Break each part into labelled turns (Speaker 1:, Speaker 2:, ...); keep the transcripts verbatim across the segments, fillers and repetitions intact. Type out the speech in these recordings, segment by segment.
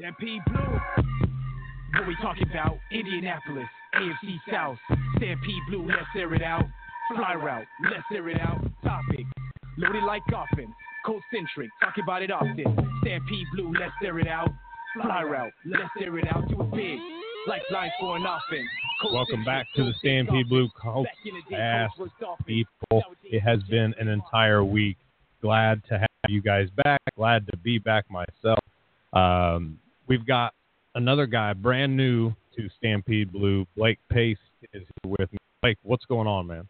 Speaker 1: Stampede Blue. What we talking about? Indianapolis, A F C South. Stampede Blue, let's air it out. Fly route, let's air it out. Topic, loaded like offense. Cold-centric, talk about it often. Stampede Blue, let's air it out. Fly route, let's air it out. Do it big, like lines for an offense.
Speaker 2: Welcome back to the Stampede Blue Colts Cast, people. It has been an entire week. Glad to have you guys back. Glad to be back myself. Um, we've got another guy, brand new to Stampede Blue. Blake Pace is here with me. Blake, what's going on, man?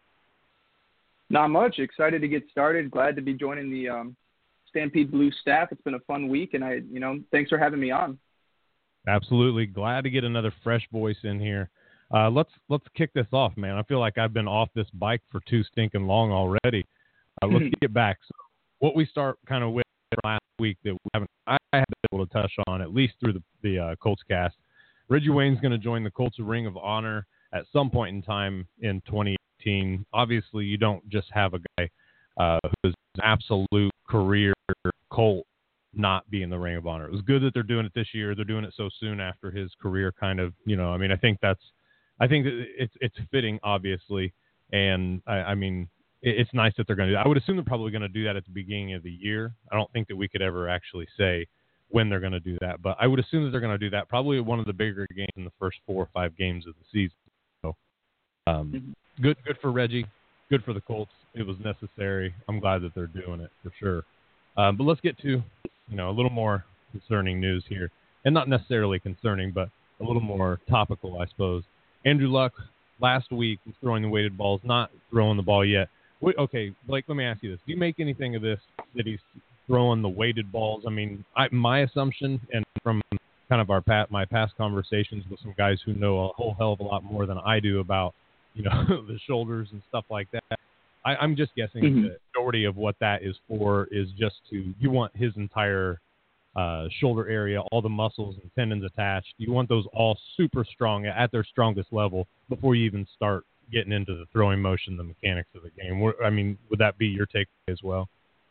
Speaker 3: Not much. Excited to get started. Glad to be joining the um, Stampede Blue staff. It's been a fun week, and I, you know, thanks for having me on.
Speaker 2: Absolutely. Glad to get another fresh voice in here. Uh, let's let's kick this off, man. I feel like I've been off this bike for too stinking long already. Uh, let's get back. So what we start kind of with last week that we haven't, I haven't been able to touch on, at least through the, the uh, Colts cast. Reggie Wayne's going to join the Colts Ring of Honor at some point in time in twenty eighteen. Obviously, you don't just have a guy uh, who's an absolute career Colt not be in the Ring of Honor. It was good that they're doing it this year. They're doing it so soon after his career kind of, you know, I mean, I think that's, I think that it's it's fitting, obviously. And, I, I mean, it, it's nice that they're going to do that. I would assume they're probably going to do that at the beginning of the year. I don't think that we could ever actually say when they're going to do that. But I would assume that they're going to do that probably one of the bigger games in the first four or five games of the season. So, um, mm-hmm. good, good for Reggie. Good for the Colts. It was necessary. I'm glad that they're doing it for sure. Um, but let's get to, you know, a little more concerning news here. And not necessarily concerning, but a little more topical, I suppose. Andrew Luck last week was throwing the weighted balls, not throwing the ball yet. Wait, okay, Blake, let me ask you this. Do you make anything of this, that he's throwing the weighted balls? I mean, I, my assumption, and from kind of our pat, my past conversations with some guys who know a whole hell of a lot more than I do about, you know, the shoulders and stuff like that, I, I'm just guessing mm-hmm. the majority of what that is for is just to, you want his entire uh, shoulder area, all the muscles and tendons attached. You want those all super strong at their strongest level before you even start getting into the throwing motion, the mechanics of the game. I mean, would that be your take as well?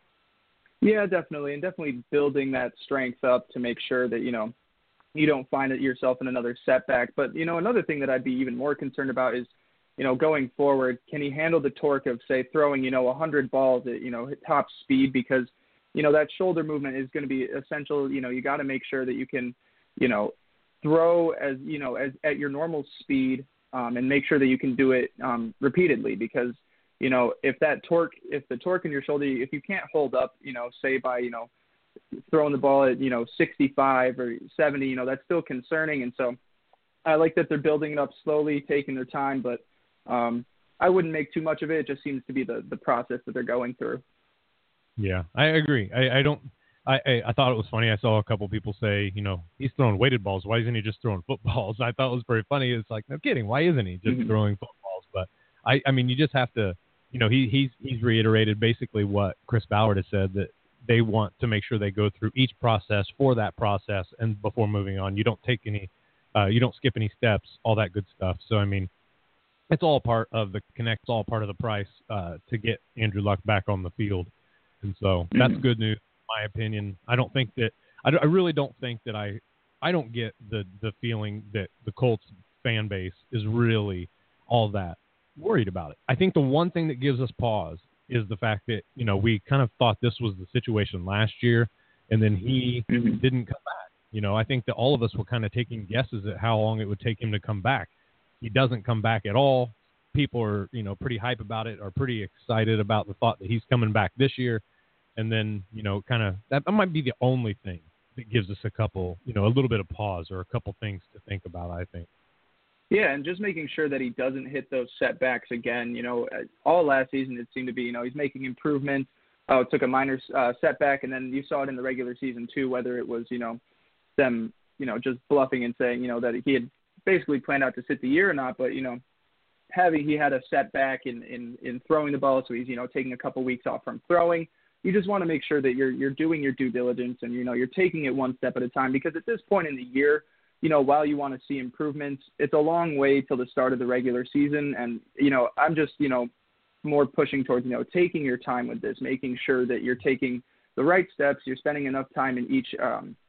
Speaker 3: Yeah, definitely. And definitely building that strength up to make sure that, you know, you don't find it yourself in another setback. But, you know, another thing that I'd be even more concerned about is, you know, going forward, can he handle the torque of, say, throwing, you know, one hundred balls at, you know, top speed? Because, you know, that shoulder movement is going to be essential. You know, you got to make sure that you can, you know, throw as, you know, as at your normal speed um, and make sure that you can do it um, repeatedly. Because, you know, if that torque, if the torque in your shoulder, if you can't hold up, you know, say by, you know, throwing the ball at, you know, sixty-five or seventy, you know, that's still concerning. And so I like that they're building it up slowly, taking their time, but Um, I wouldn't make too much of it. It just seems to be the, the process that they're going through.
Speaker 2: Yeah, I agree. I, I don't. I, I I thought it was funny. I saw a couple people say, you know, he's throwing weighted balls. Why isn't he just throwing footballs? I thought it was pretty funny. It's like, no kidding. Why isn't he just mm-hmm. throwing footballs? But I, I mean, you just have to, you know, he he's he's reiterated basically what Chris Ballard has said, that they want to make sure they go through each process for that process, and before moving on, you don't take any, uh, you don't skip any steps, all that good stuff. So I mean, it's all part of the connect, it's all part of the price uh, to get Andrew Luck back on the field. And so that's mm-hmm. good news, in my opinion. I don't think that, I, I really don't think that I, I don't get the, the feeling that the Colts fan base is really all that worried about it. I think the one thing that gives us pause is the fact that, you know, we kind of thought this was the situation last year, and then he mm-hmm. didn't come back. You know, I think that all of us were kind of taking guesses at how long it would take him to come back. He doesn't come back at all. People are, you know, pretty hype about it, are pretty excited about the thought that he's coming back this year. And then, you know, kind of that, that might be the only thing that gives us a couple, you know, a little bit of pause or a couple things to think about, I think.
Speaker 3: Yeah, and just making sure that he doesn't hit those setbacks again. You know, all last season it seemed to be, you know, he's making improvements. Oh, it took a minor uh, setback, and then you saw it in the regular season too, whether it was, you know, them, you know, just bluffing and saying, you know, that he had basically planned out to sit the year or not, but, you know, having, he had a setback in, in, in throwing the ball, so he's, you know, taking a couple weeks off from throwing. You just want to make sure that you're, you're doing your due diligence and, you know, you're taking it one step at a time, because at this point in the year, you know, while you want to see improvements, it's a long way till the start of the regular season. And, you know, I'm just, you know, more pushing towards, you know, taking your time with this, making sure that you're taking the right steps, you're spending enough time in each, um,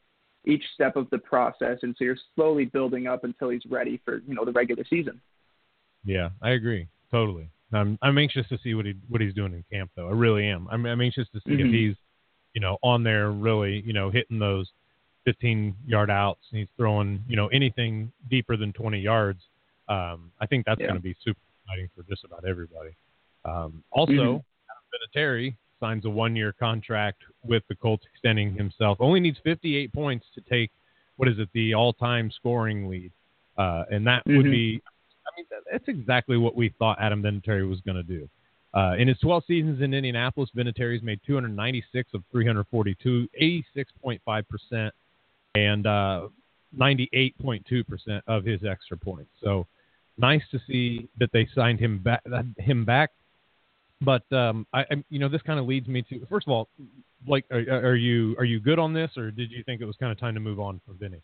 Speaker 3: each step of the process. And so you're slowly building up until he's ready for, you know, the regular season.
Speaker 2: Yeah, I agree. Totally. I'm I'm anxious to see what he what he's doing in camp, though. I really am. I'm I'm anxious to see mm-hmm. if he's, you know, on there really, you know, hitting those fifteen-yard outs and he's throwing, you know, anything deeper than twenty yards. Um, I think that's yeah. going to be super exciting for just about everybody. Um, also, mm-hmm. Adam Vinatieri signs a one-year contract with the Colts, extending himself. Only needs fifty-eight points to take, what is it, the all-time scoring lead. Uh, and that mm-hmm. would be, I mean, that's exactly what we thought Adam Vinatieri was going to do. Uh, in his twelve seasons in Indianapolis, Vinatieri's made two hundred ninety-six of three hundred forty-two, eighty-six point five percent, and uh, ninety-eight point two percent of his extra points. So nice to see that they signed him back. Him back. But um, I, I, you know, this kind of leads me to, first of all, Blake, are, are you are you good on this, or did you think it was kind of time to move on from Vinny?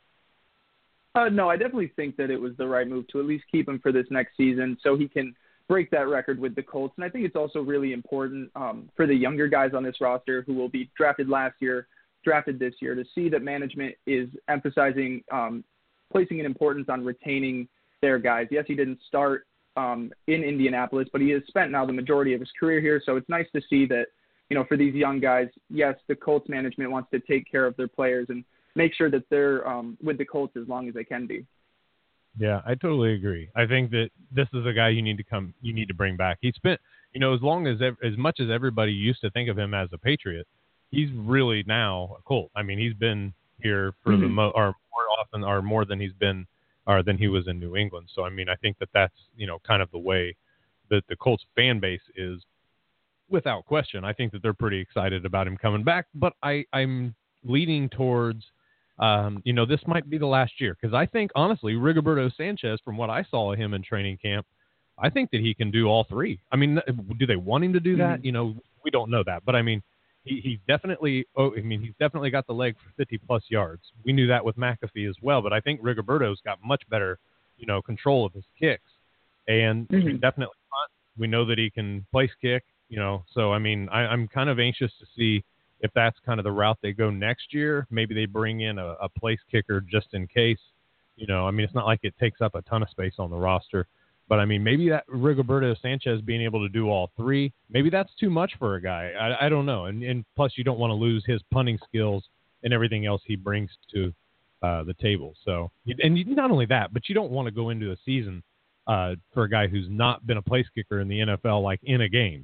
Speaker 3: Uh, no, I definitely think that it was the right move to at least keep him for this next season so he can break that record with the Colts. And I think it's also really important um, for the younger guys on this roster who will be drafted last year, drafted this year, to see that management is emphasizing, um, placing an importance on retaining their guys. Yes, he didn't start um, in Indianapolis, but he has spent now the majority of his career here. So it's nice to see that, you know, for these young guys, yes, the Colts management wants to take care of their players and make sure that they're um, with the Colts as long as they can be.
Speaker 2: Yeah, I totally agree. I think that this is a guy you need to come, you need to bring back. He spent, you know, as long as, as much as everybody used to think of him as a Patriot, he's really now a Colt. I mean, he's been here for mm-hmm. the mo- or more often, or more than he's been, or than he was in New England. So, I mean, I think that that's, you know, kind of the way that the Colts fan base is, without question. I think that they're pretty excited about him coming back, but I, I'm leaning towards, Um, you know, this might be the last year because I think, honestly, Rigoberto Sanchez, from what I saw of him in training camp, I think that he can do all three. I mean, do they want him to do that? Mm-hmm. You know, we don't know that. But, I mean, he, he's definitely oh, I mean, he's definitely got the leg for fifty-plus yards. We knew that with McAfee as well. But I think Rigoberto's got much better, you know, control of his kicks. And mm-hmm. he can definitely punt. We know that he can place kick, you know. So, I mean, I, I'm kind of anxious to see if that's kind of the route they go next year. Maybe they bring in a, a place kicker just in case. You know, I mean, it's not like it takes up a ton of space on the roster. But, I mean, maybe that Rigoberto Sanchez being able to do all three, maybe that's too much for a guy. I, I don't know. And, and plus, you don't want to lose his punting skills and everything else he brings to uh, the table. So, and you, not only that, but you don't want to go into a season uh, for a guy who's not been a place kicker in the N F L, like in a game,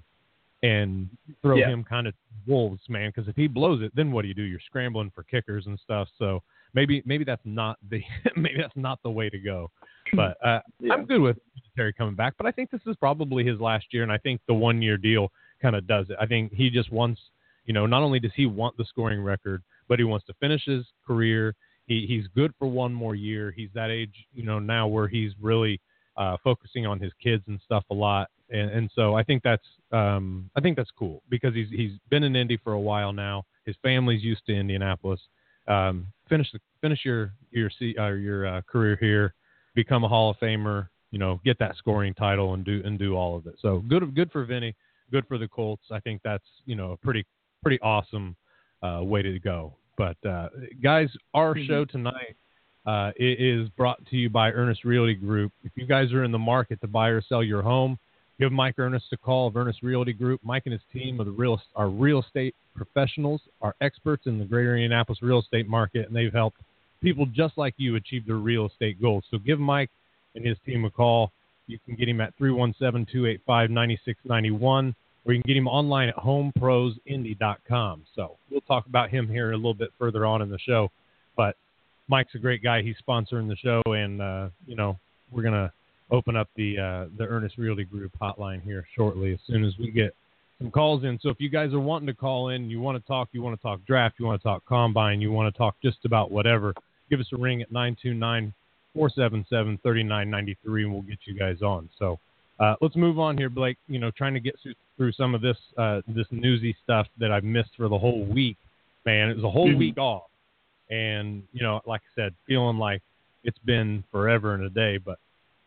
Speaker 2: and throw yeah. him kind of wolves, man, because if he blows it, then what do you do? You're scrambling for kickers and stuff. So maybe maybe that's not the maybe that's not the way to go. But uh, yeah. I'm good with Terry coming back. But I think this is probably his last year, and I think the one year deal kind of does it. I think he just wants, you know, not only does he want the scoring record, but he wants to finish his career. He he's good for one more year. He's that age, you know, now where he's really uh, focusing on his kids and stuff a lot. And, and so I think that's um, I think that's cool because he's he's been in Indy for a while now. His family's used to Indianapolis. Um, finish the, finish your your uh, your uh, career here, become a Hall of Famer. You know, get that scoring title and do and do all of it. So good good for Vinny, good for the Colts. I think that's, you know, a pretty pretty awesome uh, way to go. But uh, guys, our mm-hmm. show tonight uh, is brought to you by Ernest Realty Group. If you guys are in the market to buy or sell your home, give Mike Ernest a call of Ernest Realty Group. Mike and his team are the real are real estate professionals, are experts in the greater Indianapolis real estate market, and they've helped people just like you achieve their real estate goals. So give Mike and his team a call. You can get him at three one seven, two eight five, nine six nine one, or you can get him online at home pros indy dot com. So we'll talk about him here a little bit further on in the show. But Mike's a great guy. He's sponsoring the show, and, uh, you know, we're going to open up the uh, the Ernest Realty Group hotline here shortly as soon as we get some calls in. So if you guys are wanting to call in, you want to talk, you want to talk draft, you want to talk combine, you want to talk just about whatever, give us a ring at nine two nine, four seven seven, three nine nine three, and we'll get you guys on. So uh, let's move on here, Blake. You know, trying to get through some of this uh, this newsy stuff that I've missed for the whole week. Man, it was a whole mm-hmm. week off. And, you know, like I said, feeling like it's been forever and a day, but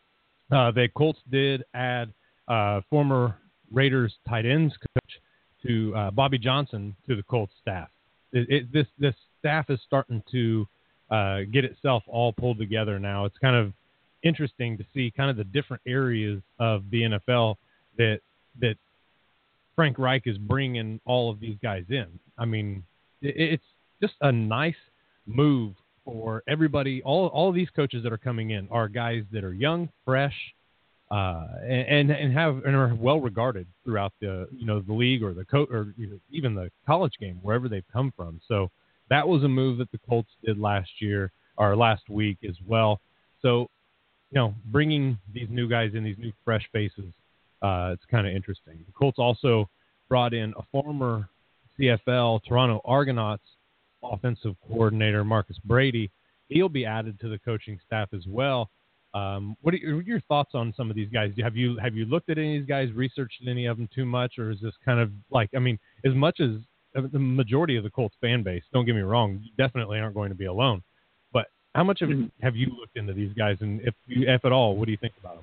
Speaker 2: Uh, the Colts did add uh, former Raiders tight ends coach to uh, Bobby Johnson to the Colts staff. It, it, this this staff is starting to uh, get itself all pulled together now. It's kind of interesting to see kind of the different areas of the N F L that that Frank Reich is bringing all of these guys in. I mean, it, it's just a nice move for everybody. All all of these coaches that are coming in are guys that are young, fresh, uh, and and have and are well regarded throughout the you know the league or the co- or even the college game wherever they've come from. So that was a move that the Colts did last year or last week as well. So you know, bringing these new guys in, these new fresh faces, uh, it's kind of interesting. The Colts also brought in a former C F L Toronto Argonauts offensive coordinator, Marcus Brady. He'll be added to the coaching staff as well. Um, what are your, your thoughts on some of these guys? Have you have you looked at any of these guys, researched any of them too much, or is this kind of like, I mean, as much as the majority of the Colts fan base, don't get me wrong, you definitely aren't going to be alone. But how much of, have you looked into these guys, and if you, if at all, what do you think about them?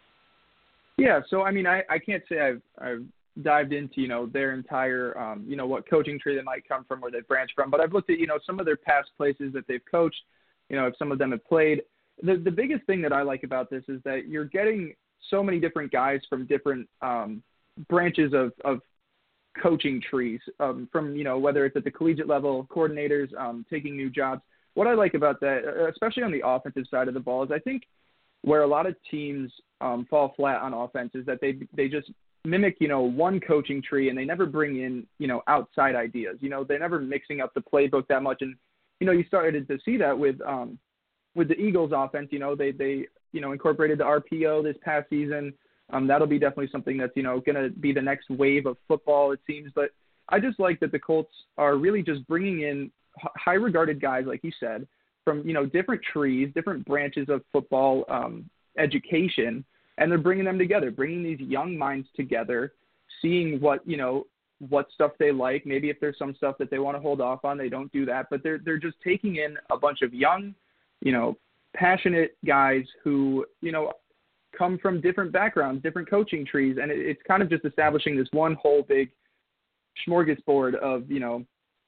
Speaker 3: Yeah, so I mean, I, I can't say I've I've dived into you know their entire um, you know what coaching tree they might come from, where they've branched from, but I've looked at you know some of their past places that they've coached, you know if some of them have played. The the biggest thing that I like about this is that you're getting so many different guys from different um, branches of, of coaching trees, um, from you know whether it's at the collegiate level, coordinators um, taking new jobs. What I like about that, especially on the offensive side of the ball, is I think where a lot of teams um, fall flat on offense is that they they just mimic, you know, one coaching tree, and they never bring in, you know, outside ideas. You know, they're never mixing up the playbook that much. And, you know, you started to see that with um, with the Eagles offense. You know, they, they you know, incorporated the R P O this past season. Um, that'll be definitely something that's, you know, going to be the next wave of football, it seems. But I just like that the Colts are really just bringing in high-regarded guys, like you said, from, you know, different trees, different branches of football um, education, and they're bringing them together, bringing these young minds together, seeing what, you know, what stuff they like. Maybe if there's some stuff that they want to hold off on, they don't do that, but they're they're just taking in a bunch of young, you know, passionate guys who, you know, come from different backgrounds, different coaching trees, and it, it's kind of just establishing this one whole big smorgasbord of, you know,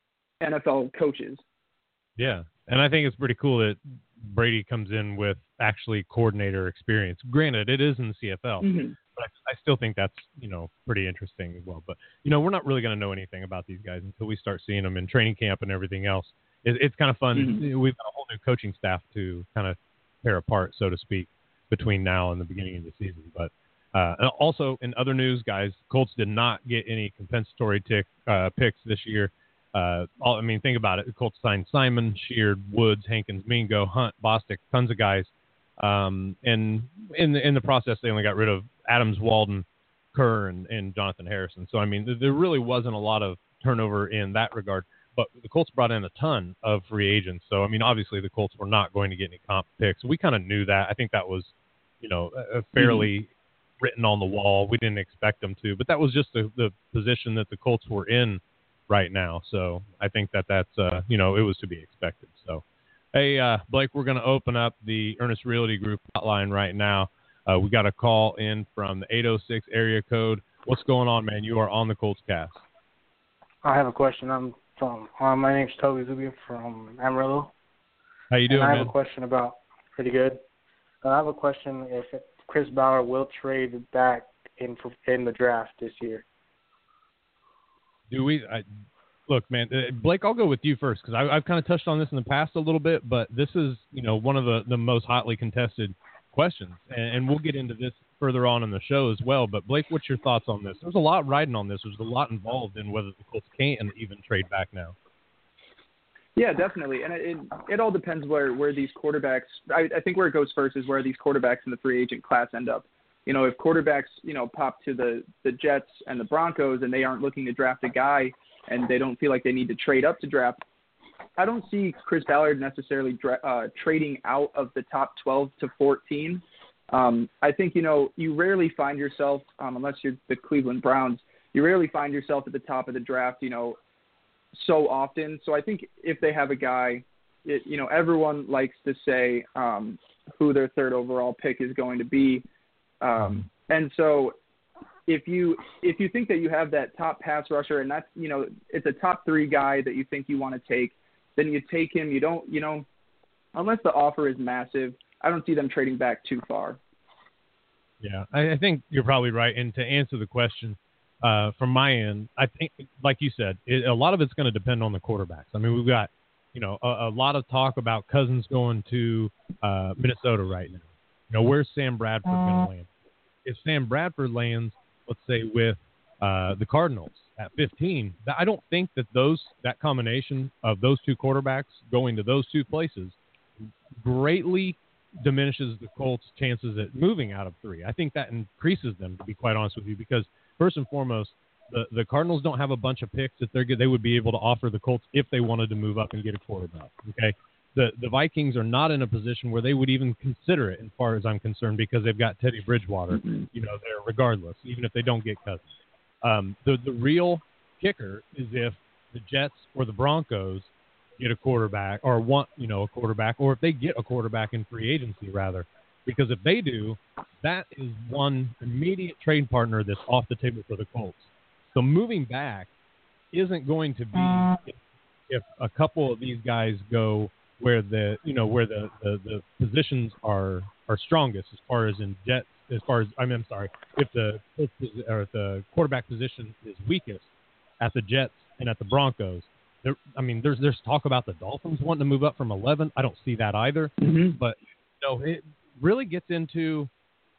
Speaker 3: N F L coaches.
Speaker 2: Yeah, and I think it's pretty cool that Brady comes in with actually coordinator experience. Granted, it is in the C F L, mm-hmm. but I, I still think that's, you know, pretty interesting as well. But, you know, we're not really going to know anything about these guys until we start seeing them in training camp and everything else. It, it's kind of fun. Mm-hmm. We've got a whole new coaching staff to kind of tear apart, so to speak, between now and the beginning of the season. But uh, and also in other news, guys, Colts did not get any compensatory tick, uh, picks this year. Uh, all, I mean, think about it. The Colts signed Simon, Sheard, Woods, Hankins, Mingo, Hunt, Bostic, tons of guys. Um, and in the, in the process, they only got rid of Adams, Walden, Kerr, and, and Jonathan Harrison. So, I mean, there really wasn't a lot of turnover in that regard. But the Colts brought in a ton of free agents. So, I mean, obviously the Colts were not going to get any comp picks. We kind of knew that. I think that was, you know, a fairly mm-hmm. written on the wall. We didn't expect them to. But that was just the, the position that the Colts were in right now. So I think that that's, uh, you know, it was to be expected. So, hey, uh, Blake, we're going to open up the Ernest Realty Group hotline right now. Uh, we got a call in from the eight oh six area code. What's going on, man? You are on the Colts Cast.
Speaker 4: I have a question. I'm from, uh, my name's Toby Zubia from Amarillo.
Speaker 2: How you doing,
Speaker 4: and I have
Speaker 2: man?
Speaker 4: a question about, pretty good. Uh, I have a question if Chris Ballard will trade back in in the draft this year.
Speaker 2: Do we I, look, man? Uh, Blake, I'll go with you first because I've kind of touched on this in the past a little bit, but this is, you know, one of the, the most hotly contested questions, and, and we'll get into this further on in the show as well. But Blake, what's your thoughts on this? There's a lot riding on this. There's a lot involved in whether the Colts can even trade back now.
Speaker 3: Yeah, definitely, and it it, it all depends where, where these quarterbacks. I, I think where it goes first is where these quarterbacks in the free agent class end up. You know, if quarterbacks, you know, pop to the, the Jets and the Broncos and they aren't looking to draft a guy and they don't feel like they need to trade up to draft, I don't see Chris Ballard necessarily dra- uh, trading out of the top twelve to fourteen. Um, I think, you know, you rarely find yourself, um, unless you're the Cleveland Browns, you rarely find yourself at the top of the draft, you know, so often. So I think if they have a guy, it, you know, everyone likes to say um, who their third overall pick is going to be. Um, and so if you, if you think that you have that top pass rusher and that's, you know, it's a top three guy that you think you want to take, then you take him. You don't, you know, unless the offer is massive, I don't see them trading back too far.
Speaker 2: Yeah, I, I think you're probably right. And to answer the question uh, from my end, I think, like you said, it, a lot of it's going to depend on the quarterbacks. I mean, we've got, you know, a, a lot of talk about Cousins going to uh, Minnesota right now. You know, where's Sam Bradford going to land? If Sam Bradford lands, let's say, with uh, the Cardinals at fifteen, I don't think that those that combination of those two quarterbacks going to those two places greatly diminishes the Colts' chances at moving out of three. I think that increases them, to be quite honest with you, because first and foremost, the, the Cardinals don't have a bunch of picks that they're good, they would be able to offer the Colts if they wanted to move up and get a quarterback. Okay, the the Vikings are not in a position where they would even consider it, as far as I'm concerned, because they've got Teddy Bridgewater, mm-hmm. you know, there regardless, even if they don't get Cousins. Um, the the real kicker is if the Jets or the Broncos get a quarterback or want, you know, a quarterback, or if they get a quarterback in free agency, rather, because if they do, that is one immediate trade partner that's off the table for the Colts. So moving back isn't going to be if, if a couple of these guys go where the, you know, where the, the, the positions are, are strongest as far as in Jets, as far as, I mean, I'm sorry, if the, or if the quarterback position is weakest at the Jets and at the Broncos. There, I mean, there's there's talk about the Dolphins wanting to move up from eleven. I don't see that either. Mm-hmm. But you know, it really gets into,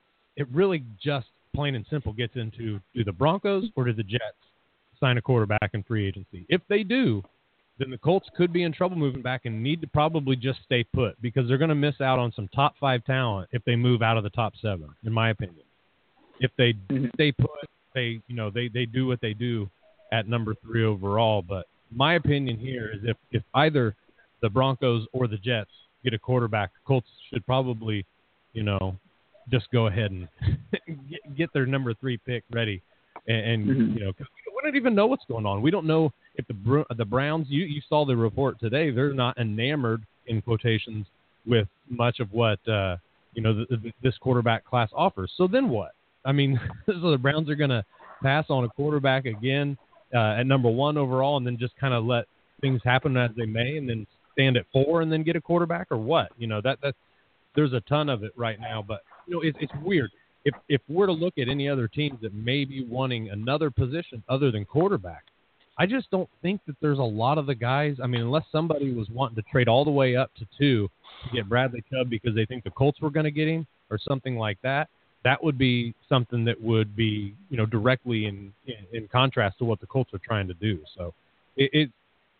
Speaker 2: it really just plain and simple gets into, do the Broncos or do the Jets sign a quarterback in free agency? If they do, then the Colts could be in trouble moving back and need to probably just stay put, because they're going to miss out on some top five talent if they move out of the top seven, in my opinion. If they mm-hmm. stay put, they you know they, they do what they do at number three overall. But my opinion here is if, if either the Broncos or the Jets get a quarterback, the Colts should probably, you know, just go ahead and get, get their number three pick ready. And, and mm-hmm. you know, cause we don't even know what's going on. We don't know if the the Browns, you, you saw the report today, they're not enamored, in quotations, with much of what, uh, you know, the, the, this quarterback class offers. So then what? I mean, so the Browns are going to pass on a quarterback again, Uh, at number one overall, and then just kind of let things happen as they may, and then stand at four and then get a quarterback, or what? You know, that that there's a ton of it right now. But you know, it's it's weird. If if we're to look at any other teams that may be wanting another position other than quarterback, I just don't think that there's a lot of the guys. I mean, unless somebody was wanting to trade all the way up to two to get Bradley Chubb because they think the Colts were going to get him or something like that. That would be something that would be, you know, directly in, in in contrast to what the Colts are trying to do. So, it, it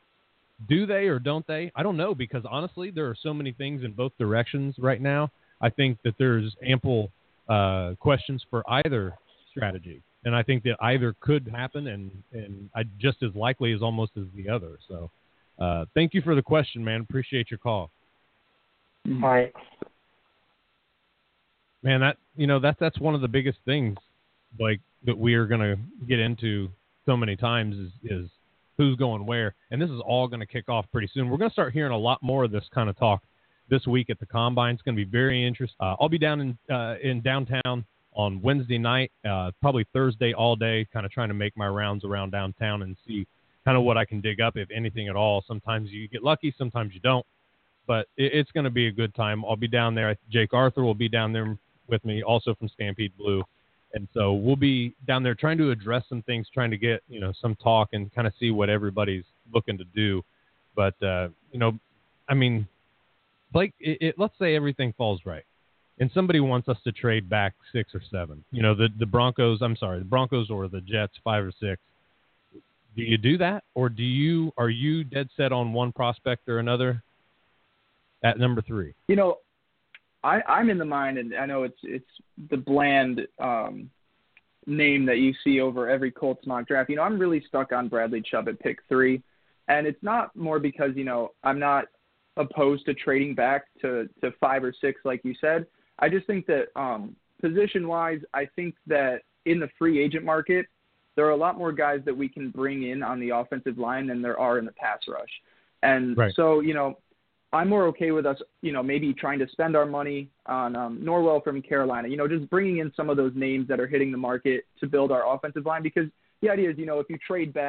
Speaker 2: do they or don't they? I don't know, because honestly, there are so many things in both directions right now. I think that there's ample uh, questions for either strategy, and I think that either could happen, and and I, just as likely as almost as the other. So, uh, thank you for the question, man. Appreciate your call.
Speaker 4: All right.
Speaker 2: Man, that you know that's that's one of the biggest things, like, that we are going to get into so many times is, is who's going where, and this is all going to kick off pretty soon. We're going to start hearing a lot more of this kind of talk this week at the Combine. It's going to be very interesting. Uh, I'll be down in uh, in downtown on Wednesday night, uh, probably Thursday all day, kind of trying to make my rounds around downtown and see kind of what I can dig up, if anything at all. Sometimes you get lucky, sometimes you don't, but it, it's going to be a good time. I'll be down there. Jake Arthur will be down there with me, also from Stampede Blue. And so we'll be down there trying to address some things, trying to get, you know, some talk and kind of see what everybody's looking to do. But, uh, you know, I mean, Blake, it, it, let's say everything falls right and somebody wants us to trade back six or seven, you know, the, the Broncos, I'm sorry, the Broncos or the Jets, five or six. Do you do that? Or do you, are you dead set on one prospect or another at number three?
Speaker 3: You know, I, I'm in the mind, and I know it's it's the bland um, name that you see over every Colts mock draft. You know, I'm really stuck on Bradley Chubb at pick three, and it's not more because, you know, I'm not opposed to trading back to, to five or six, like you said. I just think that um, position-wise, I think that in the free agent market, there are a lot more guys that we can bring in on the offensive line than there are in the pass rush. And right. so, you know, I'm more okay with us, you know, maybe trying to spend our money on um, Norwell from Carolina, you know, just bringing in some of those names that are hitting the market to build our offensive line, because the idea is, you know, if you trade back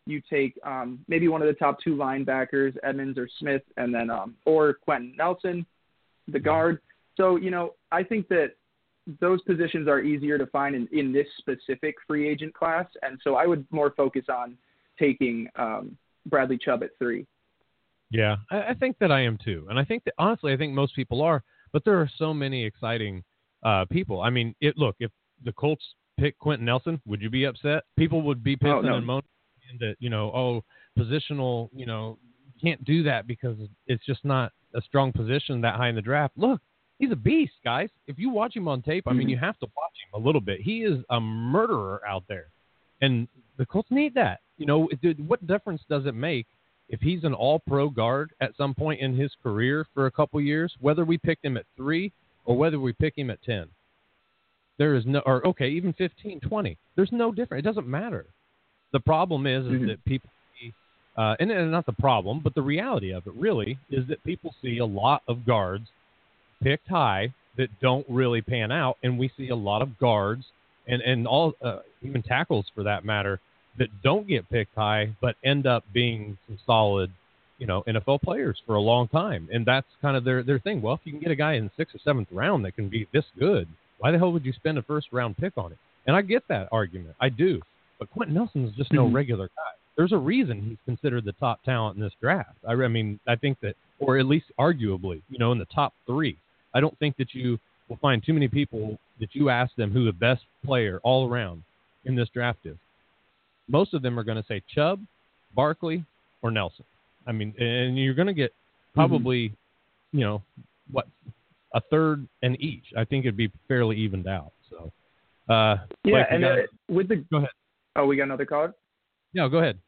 Speaker 3: you take um, maybe one of the top two linebackers, Edmonds or Smith, and then um, or Quentin Nelson, the guard. So, you know, I think that those positions are easier to find in, in this specific free agent class. And so I would more focus on taking um, Bradley Chubb at three.
Speaker 2: Yeah, I, I think that I am too. And I think that, honestly, I think most people are. But there are so many exciting uh, people. I mean, it, look, if the Colts pick Quentin Nelson, would you be upset? People would be pissing
Speaker 3: oh, no.
Speaker 2: and moaning that, you know, oh, positional, you know, can't do that because it's just not a strong position that high in the draft. Look, he's a beast, guys. If you watch him on tape, I mean, you have to watch him a little bit. He is a murderer out there. And the Colts need that. You know, what difference does it make if he's an all-pro guard at some point in his career for a couple years, whether we picked him at three or whether we pick him at ten? There is no, or okay, even fifteen, twenty. There's no difference. It doesn't matter. The problem is, is mm-hmm. that people see, uh, and, and not the problem, but the reality of it really is that people see a lot of guards picked high that don't really pan out, and we see a lot of guards and, and all uh, even tackles for that matter that don't get picked high but end up being some solid, you know, N F L players for a long time. And that's kind of their, their thing. Well, if you can get a guy in the sixth or seventh round that can be this good, why the hell would you spend a first round pick on it? And I get that argument. I do. But Quentin Nelson is just no mm-hmm. regular guy. There's a reason he's considered the top talent in this draft. I, I mean, I think that, or at least arguably, you know, in the top three. I don't think that you will find too many people that you ask them who the best player all around in this draft is. Most of them are going to say Chubb, Barkley, or Nelson. I mean, and you're going to get probably, mm-hmm. you know, what, a third in each. I think it'd be fairly evened out. So, uh,
Speaker 3: yeah, and
Speaker 2: got,
Speaker 3: uh, with the
Speaker 2: go ahead.
Speaker 3: Oh, we got another caller?
Speaker 2: No, go ahead.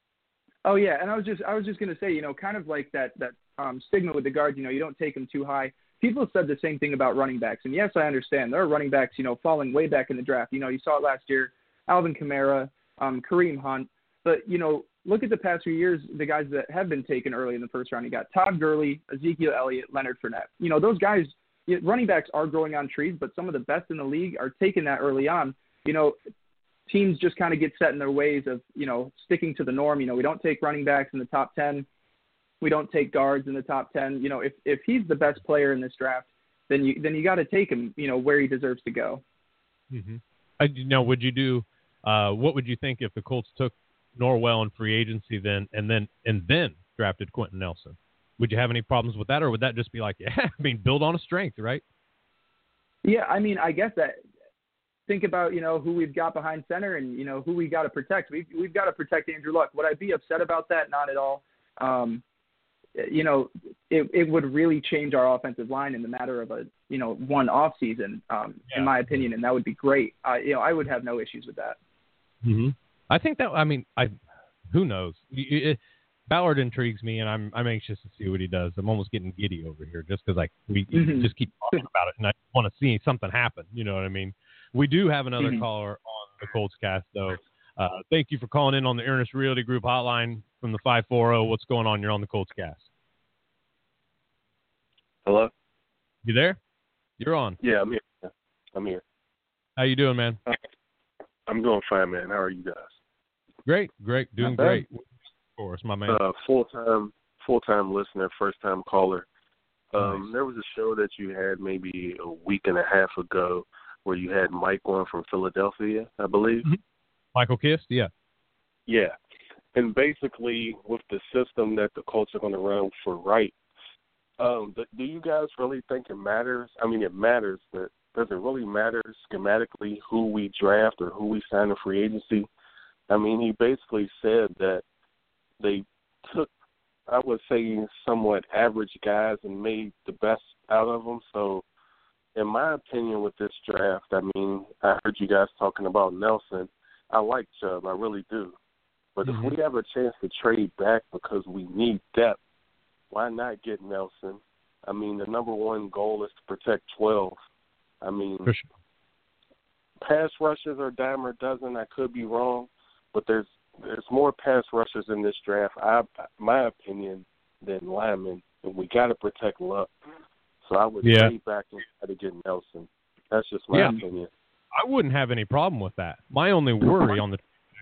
Speaker 3: Oh yeah, and I was just I was just going to say, you know, kind of like that that um, stigma with the guards. You know, you don't take them too high. People have said the same thing about running backs, and yes, I understand there are running backs, you know, falling way back in the draft. You know, you saw it last year, Alvin Kamara, um, Kareem Hunt. But you know, look at the past few years, the guys that have been taken early in the first round. You got Todd Gurley, Ezekiel Elliott, Leonard Fournette. You know, those guys, running backs are growing on trees, but some of the best in the league are taking that early on. You know, teams just kind of get set in their ways of, you know, sticking to the norm. You know, we don't take running backs in the top ten. We don't take guards in the top ten. You know, if if he's the best player in this draft, then you then you got to take him, you know, where he deserves to go.
Speaker 2: Mm-hmm. I, now, would you do? Uh, what would you think if the Colts took Norwell in free agency then, and then and then drafted Quentin Nelson? Would you have any problems with that, or would that just be like, yeah, I mean, build on a strength, right?
Speaker 3: Yeah, I mean, I guess that. Think about, you know, who we've got behind center and, you know, who we got to protect. We've, we've got to protect Andrew Luck. Would I be upset about that? Not at all. Um, you know, it, it would really change our offensive line in the matter of a, you know, one off season, um, yeah. in my opinion, and that would be great. Uh, you know, I would have no issues with that.
Speaker 2: Mm-hmm. I think that, I mean, I, who knows? It, it, Ballard intrigues me, and I'm I'm anxious to see what he does. I'm almost getting giddy over here just because like we mm-hmm. just keep talking about it, and I want to see something happen. You know what I mean? We do have another mm-hmm. caller on the Colts Cast, though. Uh, thank you for calling in on the Ernest Realty Group hotline from the five four zero. What's going on? You're on the Colts Cast.
Speaker 5: Hello?
Speaker 2: You there? You're on.
Speaker 5: Yeah, I'm here. I'm here.
Speaker 2: How you doing, man?
Speaker 5: I'm doing fine, man. How are you guys?
Speaker 2: Great, great. Doing great. Of course, my man.
Speaker 5: Uh, full-time, full-time listener, first-time caller. Um,
Speaker 2: nice.
Speaker 5: There was a show that you had maybe a week and a half ago where you had Mike on from Philadelphia, I believe.
Speaker 2: Mm-hmm. Michael Kist, yeah.
Speaker 5: Yeah. And basically, with the system that the Colts are going to run for right, um, do you guys really think it matters? I mean, it matters, but does it really matter schematically who we draft or who we sign in free agency? I mean, he basically said that they took, I would say, somewhat average guys and made the best out of them. So, in my opinion, with this draft, I mean, I heard you guys talking about Nelson. I like Chubb, I really do. But mm-hmm. if we have a chance to trade back because we need depth, why not get Nelson? I mean, the number one goal is to protect twelve. I mean,
Speaker 2: For sure.
Speaker 5: pass rushers are a dime or a dozen. I could be wrong, but there's there's more pass rushers in this draft, I, my opinion, than linemen, and we got to protect Luck. So I would
Speaker 2: yeah.
Speaker 5: trade back and try to get Nelson. That's just my
Speaker 2: yeah.
Speaker 5: opinion.
Speaker 2: I wouldn't have any problem with that. My only worry on the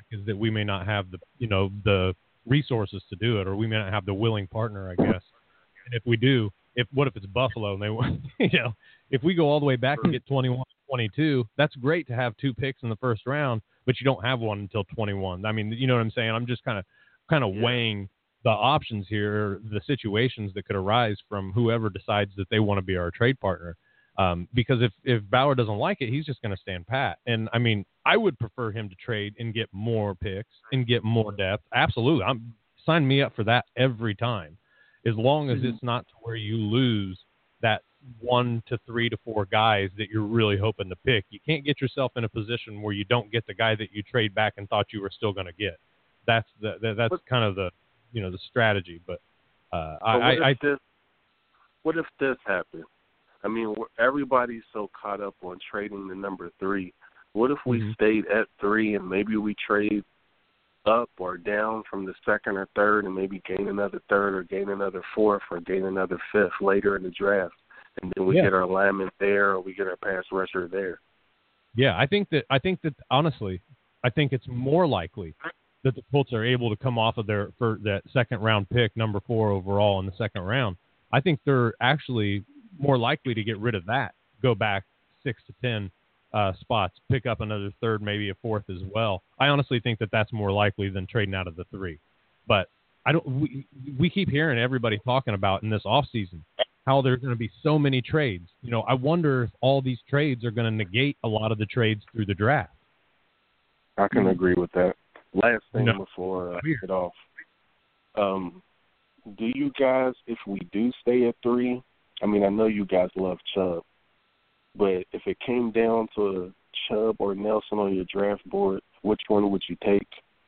Speaker 2: is that we may not have the, you know, the resources to do it, or we may not have the willing partner, I guess. And if we do, if what if it's Buffalo and they want, you know, if we go all the way back and get twenty-one, twenty-two, that's great to have two picks in the first round, but you don't have one until twenty-one. I mean, you know what I'm saying? I'm just kind of kind of yeah. weighing the options here, the situations that could arise from whoever decides that they want to be our trade partner. Um, because if, if Bauer doesn't like it, he's just going to stand pat. And I mean, I would prefer him to trade and get more picks and get more depth. Absolutely. I'm sign me up for that every time, as long as mm-hmm. it's not to where you lose that one to three to four guys that you're really hoping to pick. You can't get yourself in a position where you don't get the guy that you trade back and thought you were still going to get. That's the, the that's what, kind of the, you know, the strategy. But, uh,
Speaker 5: but
Speaker 2: I,
Speaker 5: what,
Speaker 2: I,
Speaker 5: if this, what if this happened? I mean, everybody's so caught up on trading the number three. What if we mm-hmm. stayed at three and maybe we trade up or down from the second or third and maybe gain another third or gain another fourth or gain another fifth later in the draft, and then we
Speaker 2: yeah.
Speaker 5: get our lineman there or we get our pass rusher there?
Speaker 2: Yeah, I think that I think that honestly, I think it's more likely that the Colts are able to come off of their for that second round pick, number four overall in the second round. I think they're actually more likely to get rid of that, go back six to ten uh, spots, pick up another third, maybe a fourth as well. I honestly think that that's more likely than trading out of the three. But I don't. We, we keep hearing everybody talking about in this offseason how there's going to be so many trades. You know, I wonder if all these trades are going to negate a lot of the trades through the draft.
Speaker 5: I can agree with that. Last thing
Speaker 2: no.
Speaker 5: before I get off. Um, do you guys, if we do stay at three, I mean, I know you guys love Chubb, but if it came down to Chubb or Nelson on your draft board, which one would you take?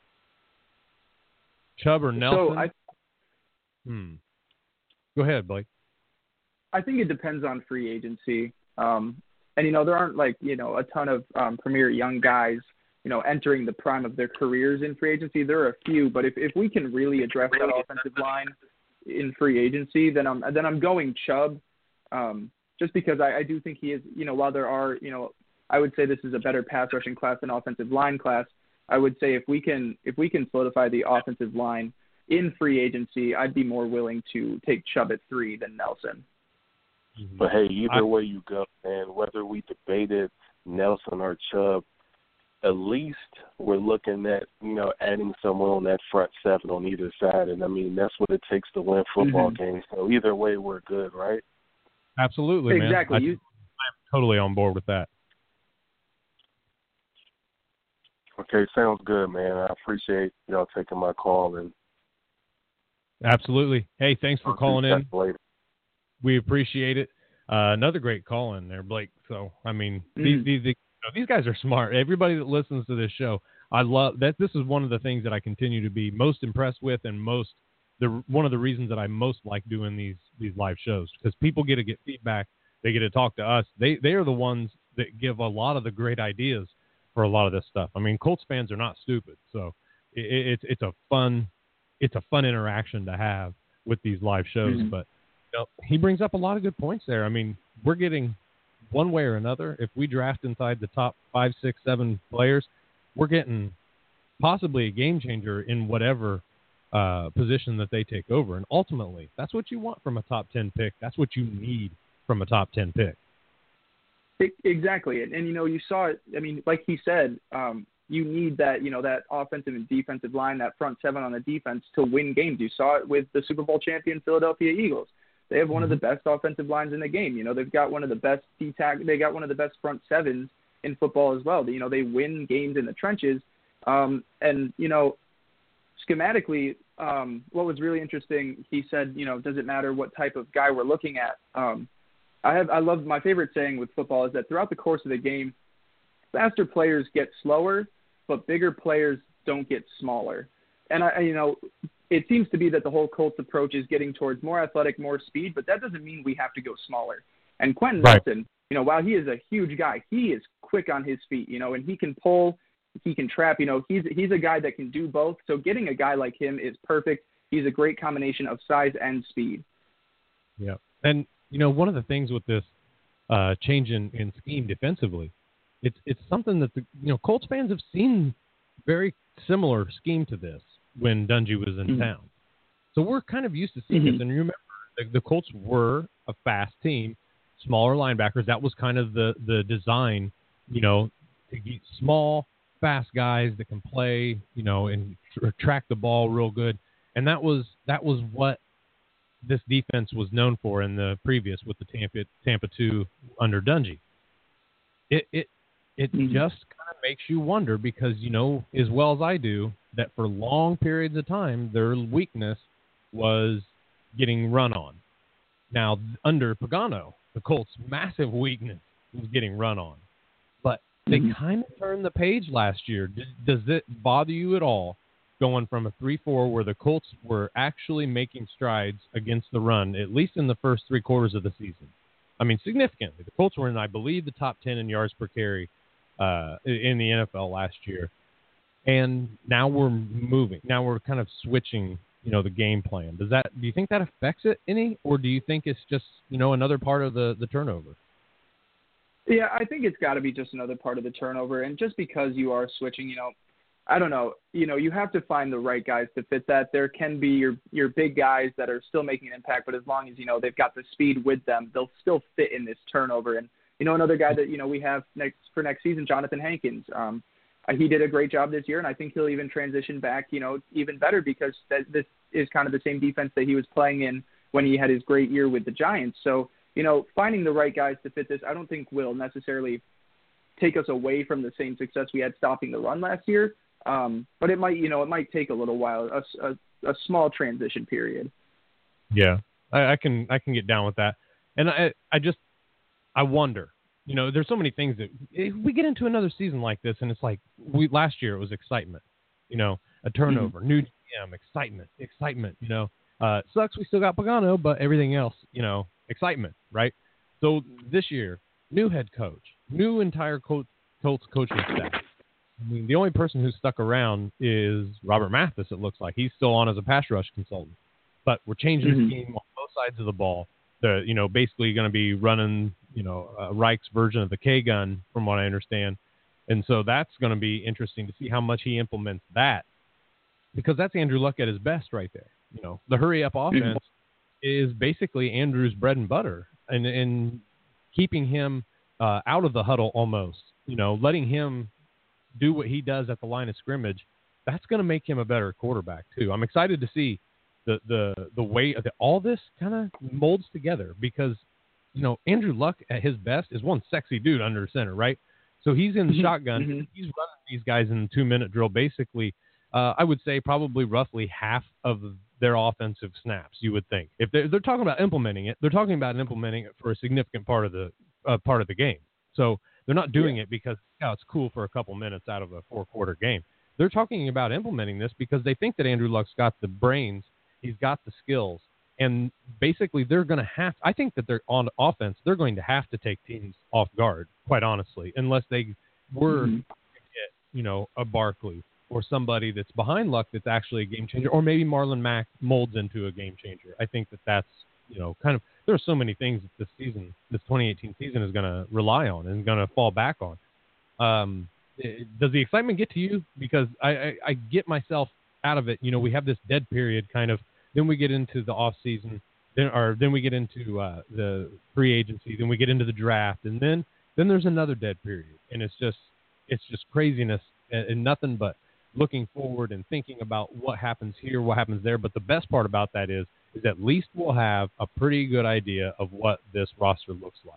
Speaker 2: Chubb or Nelson?
Speaker 3: So I,
Speaker 2: hmm. Go ahead, Blake.
Speaker 3: I think it depends on free agency. Um, and, you know, there aren't, like, you know, a ton of um, premier young guys, you know, entering the prime of their careers in free agency. There are a few, but if, if we can really address that offensive line in free agency, then I'm then I'm going Chubb, um, just because I, I do think he is, you know, while there are, you know, I would say this is a better pass rushing class than offensive line class. I would say if we can if we can solidify the offensive line in free agency, I'd be more willing to take Chubb at three than Nelson.
Speaker 5: But hey, either way you go, man, whether we debated Nelson or Chubb, at least we're looking at, you know, adding someone on that front seven on either side. And, I mean, that's what it takes to win football mm-hmm. games. So either way, we're good, right?
Speaker 2: Absolutely, man.
Speaker 3: Exactly.
Speaker 2: I,
Speaker 3: you,
Speaker 2: I'm totally on board with that.
Speaker 5: Okay, sounds good, man. I appreciate y'all taking my call. And
Speaker 2: Absolutely. Hey, thanks for
Speaker 5: I'll
Speaker 2: calling in.
Speaker 5: Later.
Speaker 2: We appreciate it. Uh, another great call in there, Blake. So, I mean, mm. these, these, these You know, these guys are smart. Everybody that listens to this show, I love that. This is one of the things that I continue to be most impressed with, and most the one of the reasons that I most like doing these these live shows, because people get to get feedback, they get to talk to us. They they are the ones that give a lot of the great ideas for a lot of this stuff. I mean, Colts fans are not stupid, so it, it's it's a fun it's a fun interaction to have with these live shows. Mm-hmm. But you know, he brings up a lot of good points there. I mean, we're getting. One way or another, if we draft inside the top five, six, seven players, we're getting possibly a game changer in whatever uh, position that they take over. And ultimately, that's what you want from a top ten pick. That's what you need from a top ten pick.
Speaker 3: Exactly. And, and you know, you saw it. I mean, like he said, um, you need that, you know, that offensive and defensive line, that front seven on the defense to win games. You saw it with the Super Bowl champion Philadelphia Eagles. They have one of the best offensive lines in the game. You know, they've got one of the best D-tack. They got one of the best front sevens in football as well. You know, they win games in the trenches. Um, and, you know, schematically, um, what was really interesting, he said, you know, does it matter what type of guy we're looking at? Um, I have, I love my favorite saying with football is that throughout the course of the game, faster players get slower, but bigger players don't get smaller. And I, you know, it seems to be that the whole Colts approach is getting towards more athletic, more speed, but that doesn't mean we have to go smaller. And Quentin
Speaker 2: right.
Speaker 3: Nelson, you know, while he is a huge guy, he is quick on his feet, you know, and he can pull, he can trap, you know, he's, he's a guy that can do both. So getting a guy like him is perfect. He's a great combination of size and speed.
Speaker 2: Yeah. And, you know, one of the things with this uh, change in, in scheme defensively, it's, it's something that the, you know, Colts fans have seen very similar scheme to this when Dungy was in
Speaker 3: mm-hmm.
Speaker 2: town. So we're kind of used to seeing
Speaker 3: mm-hmm.
Speaker 2: this. And remember, the, the Colts were a fast team, smaller linebackers. That was kind of the, the design, you know, to get small, fast guys that can play, you know, and tr- track the ball real good. And that was that was what this defense was known for in the previous with the Tampa Tampa two under Dungy. It it it
Speaker 3: mm-hmm.
Speaker 2: just kind of makes you wonder because you know as well as I do that for long periods of time their weakness was getting run on. Now under Pagano, the Colts' massive weakness was getting run on, but they
Speaker 3: mm-hmm.
Speaker 2: kind of turned the page last year. Does, does it bother you at all? Going from a three four where the Colts were actually making strides against the run, at least in the first three quarters of the season. I mean, significantly. The Colts were in, I believe, the top ten in yards per carry uh, in the N F L last year. And now we're moving. Now we're kind of switching, you know, the game plan. Does that? Do you think that affects it any? Or do you think it's just, you know, another part of the, the turnover?
Speaker 3: Yeah, I think it's got to be just another part of the turnover. And just because you are switching, you know, I don't know. You know, you have to find the right guys to fit that. There can be your your big guys that are still making an impact, but as long as, you know, they've got the speed with them, they'll still fit in this turnover. And, you know, another guy that, you know, we have next for next season, Jonathan Hankins. Um, he did a great job this year, and I think he'll even transition back, you know, even better because that, this is kind of the same defense that he was playing in when he had his great year with the Giants. So, you know, finding the right guys to fit this, I don't think will necessarily take us away from the same success we had stopping the run last year. Um, but it might, you know, it might take a little while, a, a, a small transition period.
Speaker 2: Yeah, I, I can, I can get down with that. And I, I just, I wonder, you know, there's so many things that if we get into another season like this and it's like we, last year it was excitement, you know, a turnover, mm-hmm. new G M, excitement, excitement, you know, uh, sucks. We still got Pagano, but everything else, you know, excitement, right? So this year, new head coach, new entire Colts coaching staff. I mean, the only person who's stuck around is Robert Mathis, it looks like. He's still on as a pass rush consultant. But we're changing
Speaker 3: mm-hmm.
Speaker 2: the scheme on both sides of the ball. The, you know, basically going to be running, you know, uh, Reich's version of the K-gun, from what I understand. And so that's going to be interesting to see how much he implements that. Because that's Andrew Luck at his best right there. You know, the hurry-up offense mm-hmm. is basically Andrew's bread and butter. And, and keeping him uh, out of the huddle almost, you know, letting him do what he does at the line of scrimmage, that's going to make him a better quarterback too. I'm excited to see the the the way that all this kind of molds together because, you know, Andrew Luck at his best is one sexy dude under center, right? So he's in the mm-hmm. shotgun. Mm-hmm. He's running these guys in the two-minute drill basically, uh, I would say probably roughly half of their offensive snaps, you would think. If they're, they're talking about implementing it, they're talking about implementing it for a significant part of the uh, part of the game. So they're not doing yeah. it because you know, it's cool for a couple minutes out of a four-quarter game. They're talking about implementing this because they think that Andrew Luck's got the brains, he's got the skills, and basically they're going to have – I think that they're on offense, they're going to have to take teams off guard, quite honestly, unless they were mm-hmm. to get, you know, a Barkley or somebody that's behind Luck that's actually a game changer, or maybe Marlon Mack molds into a game changer. I think that that's, you know, kind of – there are so many things that this season, this twenty eighteen season is going to rely on and going to fall back on. Um, it, does the excitement get to you? Because I, I, I get myself out of it. You know, we have this dead period kind of, then we get into the off season, then, or then we get into uh, the free agency, then we get into the draft, and then, then there's another dead period. And it's just, it's just craziness and, and nothing but looking forward and thinking about what happens here, what happens there. But the best part about that is, is at least we'll have a pretty good idea of what this roster looks like.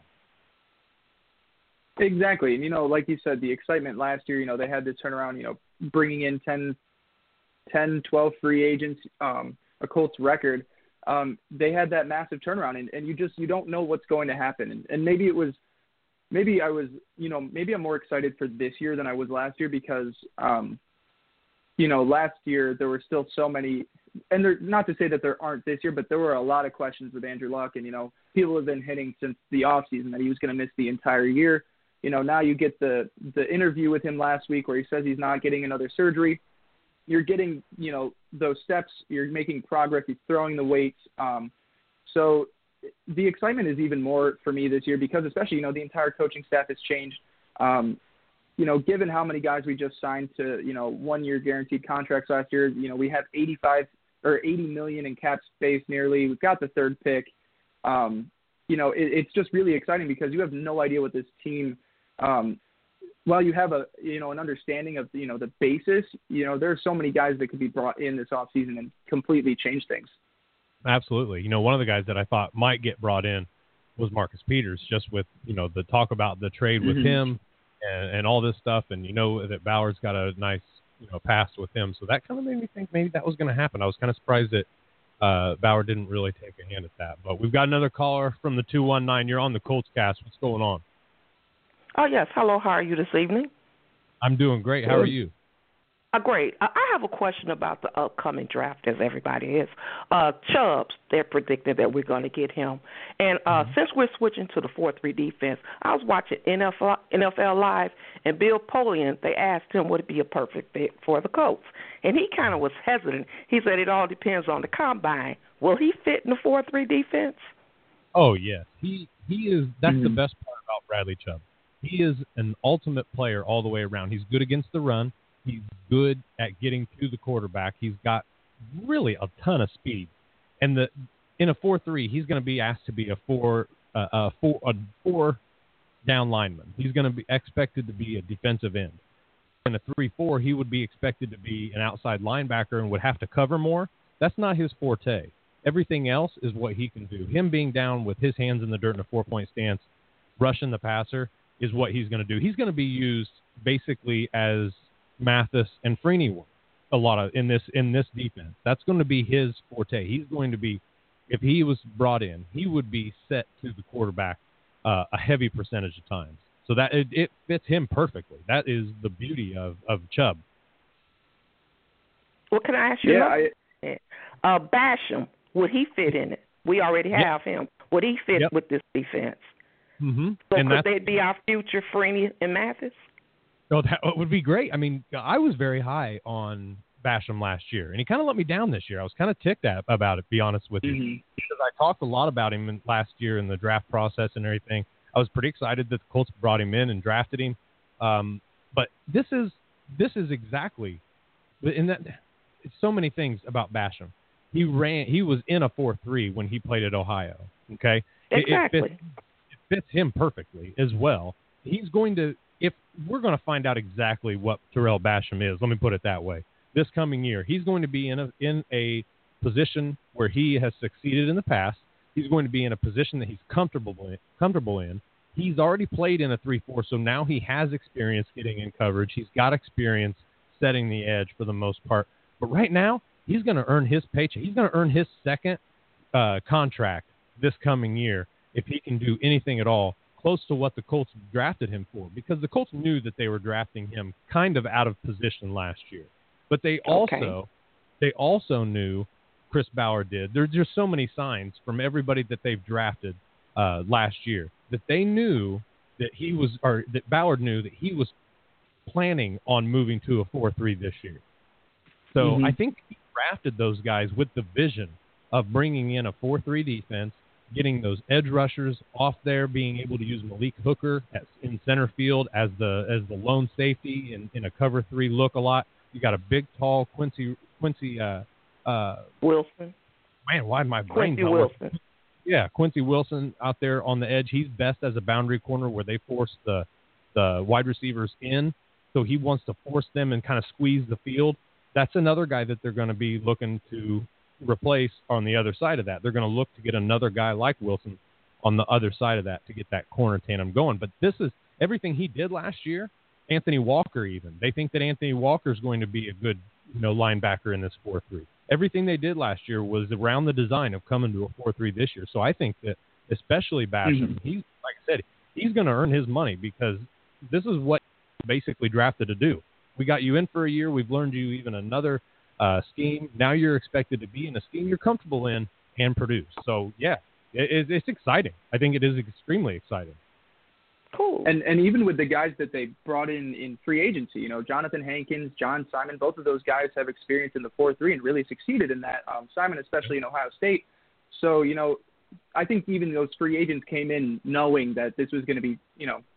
Speaker 3: Exactly. And, you know, like you said, the excitement last year, you know, they had to turn around, you know, bringing in ten, ten twelve free agents, um, a Colts record. Um, they had that massive turnaround, and, and you just, you don't know what's going to happen. And, and maybe it was, maybe I was, you know, maybe I'm more excited for this year than I was last year because, um, you know, last year there were still so many, and there, not to say that there aren't this year, but there were a lot of questions with Andrew Luck. And, you know, people have been hitting since the offseason that he was going to miss the entire year. You know, now you get the, the interview with him last week where he says he's not getting another surgery. You're getting, you know, those steps. You're making progress. He's throwing the weights. Um, so the excitement is even more for me this year because especially, you know, the entire coaching staff has changed. Um, you know, given how many guys we just signed to, you know, one-year guaranteed contracts last year, you know, we have eighty-five or eighty million in cap space nearly. We've got the third pick. Um, you know, it, it's just really exciting because you have no idea what this team, um, while you have a, you know, an understanding of, you know, the basis, you know, there are so many guys that could be brought in this offseason and completely change things.
Speaker 2: Absolutely. You know, one of the guys that I thought might get brought in was Marcus Peters, just with, you know, the talk about the trade with mm-hmm. him and, and all this stuff. And, you know, that Bauer's got a nice, you know, pass with him. So that kind of made me think maybe that was going to happen. I was kind of surprised that uh, Bauer didn't really take a hand at that. But we've got another caller from the two one nine. You're on the Colts Cast. What's going on?
Speaker 6: Oh, yes. Hello. How are you this evening?
Speaker 2: I'm doing great. How are you?
Speaker 6: Uh, great. Uh, I have a question about the upcoming draft, as everybody is. Uh, Chubbs, they're predicting that we're going to get him. And uh, mm-hmm. since we're switching to the four three defense, I was watching N F L, N F L Live, and Bill Polian, they asked him would it be a perfect fit for the Colts. And he kind of was hesitant. He said it all depends on the combine. Will he fit in the four three defense?
Speaker 2: Oh, yes. He, he is. That's
Speaker 3: mm-hmm.
Speaker 2: the best part about Bradley Chubb. He is an ultimate player all the way around. He's good against the run. He's good at getting to the quarterback. He's got really a ton of speed. And the in a four three, he's going to be asked to be a four uh, a four a four down lineman. He's going to be expected to be a defensive end. In a three four, he would be expected to be an outside linebacker and would have to cover more. That's not his forte. Everything else is what he can do. Him being down with his hands in the dirt in a four-point stance, rushing the passer, is what he's going to do. He's going to be used basically as Mathis and Freeney were a lot of in this in this defense. That's going to be his forte. He's going to be, if he was brought in, he would be set to the quarterback uh, a heavy percentage of times. So that it, it fits him perfectly. That is the beauty of, of Chubb.
Speaker 6: Well, can I ask you?
Speaker 3: Yeah,
Speaker 6: I, uh, Basham, would he fit in it? We already have yep. him. Would he fit yep. with this defense?
Speaker 2: Mm-hmm.
Speaker 6: So
Speaker 2: and
Speaker 6: could they be our future Freeney and Mathis?
Speaker 2: Oh, that would be great. I mean, I was very high on Basham last year, and he kind of let me down this year. I was kind of ticked at, about it, to be honest with
Speaker 3: mm-hmm.
Speaker 2: you, because I talked a lot about him in, last year in the draft process and everything. I was pretty excited that the Colts brought him in and drafted him. Um, but this is this is exactly, in that, it's so many things about Basham. He ran. He was in a four three when he played at Ohio. Okay,
Speaker 6: exactly.
Speaker 2: It, it, fits, it fits him perfectly as well. He's going to. If we're going to find out exactly what Terrell Basham is, let me put it that way, this coming year, he's going to be in a in a position where he has succeeded in the past. He's going to be in a position that he's comfortable in, comfortable in. He's already played in a three four, so now he has experience getting in coverage. He's got experience setting the edge for the most part. But right now, he's going to earn his paycheck. He's going to earn his second uh, contract this coming year if he can do anything at all close to what the Colts drafted him for, because the Colts knew that they were drafting him kind of out of position last year. But they also okay. they also knew, Chris Bauer did, there's just so many signs from everybody that they've drafted uh, last year that they knew that he was, or that Bauer knew that he was planning on moving to a four three this year. So mm-hmm. I think he drafted those guys with the vision of bringing in a four three defense, getting those edge rushers off there, being able to use Malik Hooker as, in center field as the as the lone safety in, in a cover three look a lot. You got a big, tall Quincy Quincy uh, uh,
Speaker 6: Wilson.
Speaker 2: Man, why my brain?
Speaker 6: Quincy Wilson.
Speaker 2: Yeah, Quincy Wilson out there on the edge. He's best as a boundary corner where they force the the wide receivers in. So he wants to force them and kind of squeeze the field. That's another guy that they're going to be looking to replace on the other side of that. They're going to look to get another guy like Wilson on the other side of that to get that corner tandem going. But this is everything he did last year. Anthony Walker, even they think that Anthony Walker is going to be a good, you know, linebacker in this four three. Everything they did last year was around the design of coming to a four three this year. So I think that especially Basham, mm-hmm. he's like I said, he's going to earn his money because this is what he basically drafted to do. We got you in for a year. We've learned you even another uh, scheme. Now you're expected to be in a scheme you're comfortable in and produce. So, yeah, it, it's exciting. I think it is extremely exciting.
Speaker 6: Cool.
Speaker 3: And and even with the guys that they brought in in free agency, you know, Jonathan Hankins, John Simon, both of those guys have experience in the four three and really succeeded in that. Um, Simon, especially in Ohio State. So, you know, I think even those free agents came in knowing that this was going to be, you know,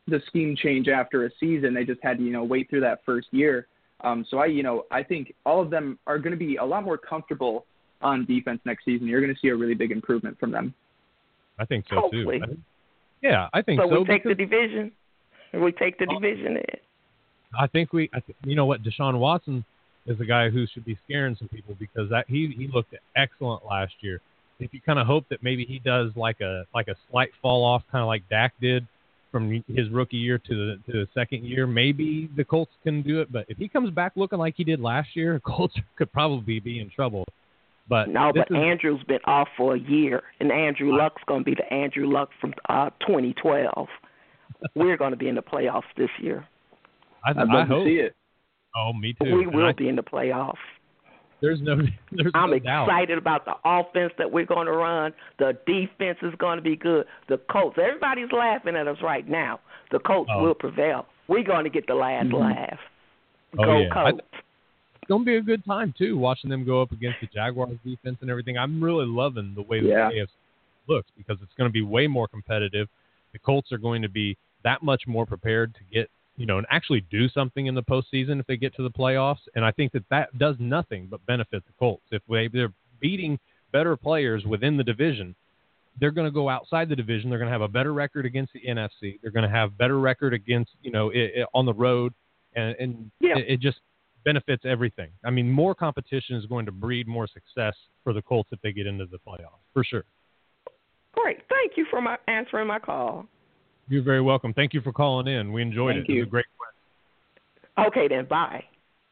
Speaker 3: the scheme change after a season. They just had to, you know, wait through that first year. Um, so I, you know, I think all of them are going to be a lot more comfortable on defense next season. You're going to see a really big improvement from them.
Speaker 2: I think so
Speaker 6: Hopefully.
Speaker 2: too. I think, yeah, I think
Speaker 6: so.
Speaker 2: so.
Speaker 6: we take
Speaker 2: because,
Speaker 6: the division. We take the division in.
Speaker 2: I think we, I th- you know what, Deshaun Watson is a guy who should be scaring some people because that he he looked excellent last year. If you kind of hope that maybe he does like a like a slight fall off, kind of like Dak did from his rookie year to the to the second year, maybe the Colts can do it. But if he comes back looking like he did last year, Colts could probably be in trouble. But
Speaker 6: no, but
Speaker 2: is,
Speaker 6: Andrew's been off for a year, and Andrew Luck's going to be the Andrew Luck from uh, twenty twelve. We're going to be in the playoffs this year.
Speaker 2: I,
Speaker 3: I'd love
Speaker 2: I hope.
Speaker 3: to see it.
Speaker 2: Oh, me too.
Speaker 6: We
Speaker 2: and
Speaker 6: will
Speaker 2: I,
Speaker 6: be in the playoffs.
Speaker 2: There's no. There's
Speaker 6: I'm
Speaker 2: no doubt.
Speaker 6: excited about the offense that we're going to run. The defense is going to be good. The Colts, everybody's laughing at us right now. The Colts
Speaker 2: Oh.
Speaker 6: will prevail. We're going to get the last
Speaker 3: Mm-hmm.
Speaker 6: laugh.
Speaker 2: Oh,
Speaker 6: Go
Speaker 2: yeah. I-
Speaker 6: Colts.
Speaker 2: It's going to be a good time, too, watching them go up against the Jaguars defense and everything. I'm really loving the way
Speaker 3: Yeah.
Speaker 2: the A F C looks because it's going to be way more competitive. The Colts are going to be that much more prepared to get, you know, and actually do something in the postseason if they get to the playoffs. And I think that that does nothing but benefit the Colts. If they, they're beating better players within the division, they're going to go outside the division. They're going to have a better record against the N F C. They're going to have better record against, you know, it, it, on the road. And, and
Speaker 6: Yeah.
Speaker 2: it, it just benefits everything. I mean, more competition is going to breed more success for the Colts if they get into the playoffs, for sure.
Speaker 6: Great. Thank you for my answering my call.
Speaker 2: You're very welcome. Thank you for calling in. We enjoyed
Speaker 3: Thank
Speaker 2: it.
Speaker 3: you.
Speaker 2: It was a great question.
Speaker 6: Okay, then. Bye.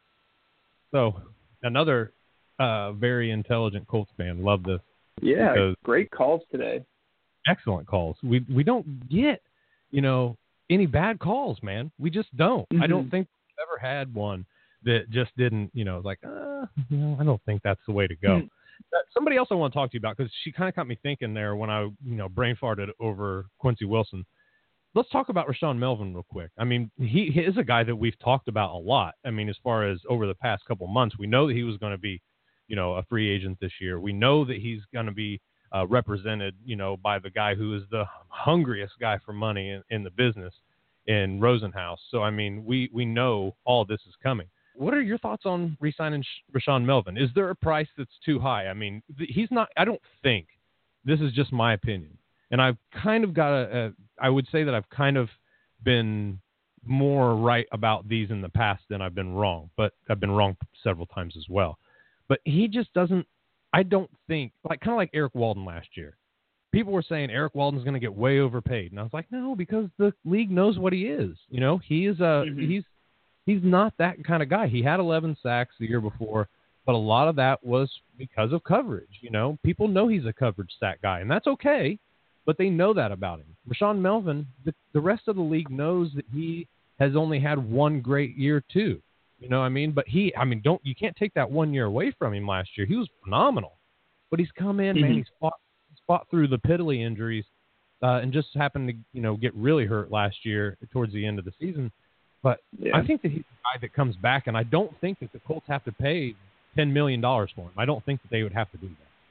Speaker 2: So, another uh, very intelligent Colts fan. Love this.
Speaker 3: Yeah,
Speaker 2: Because-
Speaker 3: great calls today.
Speaker 2: Excellent calls. We we don't get, you know, any bad calls, man. We just don't. I don't
Speaker 3: Mhm.
Speaker 2: think we've ever had one that just didn't, you know, like, uh, you know, I don't think that's the way to go.
Speaker 3: Mhm.
Speaker 2: Uh, somebody else I want to talk to you about, because she kind of got me thinking there when I, you know, brain farted over Quincy Wilson. Let's talk about Rashaan Melvin real quick. I mean, he, he is a guy that we've talked about a lot. I mean, as far as over the past couple months, we know that he was going to be, you know, a free agent this year. We know that he's going to be uh, represented, you know, by the guy who is the hungriest guy for money in, in the business, in Rosenhaus. So, I mean, we, we know all this is coming. What are your thoughts on re-signing Rashaan Melvin? Is there a price that's too high? I mean, th- he's not – I don't think – this is just my opinion. And I've kind of got a, a – I would say that I've kind of been more right about these in the past than I've been wrong. But I've been wrong several times as well. But he just doesn't – I don't think – like kind of like Eric Walden last year. People were saying Eric Walden's going to get way overpaid. And I was like, no, because the league knows what he is. You know, he is a
Speaker 3: Mhm.
Speaker 2: – he's – He's not that kind of guy. He had eleven sacks the year before, but a lot of that was because of coverage. You know, people know he's a coverage sack guy, and that's okay, but they know that about him. Rashaan Melvin, the, the rest of the league knows that he has only had one great year too. You know what I mean? But he, I mean, don't you can't take that one year away from him last year. He was phenomenal, but he's come in, man.
Speaker 3: Mhm.
Speaker 2: He's fought, he's fought through the piddly injuries, uh, and just happened to, you know, get really hurt last year towards the end of the season. But
Speaker 3: Yeah.
Speaker 2: I think that he's a guy that comes back, and I don't think that the Colts have to pay ten million dollars for him. I don't think that they would have to do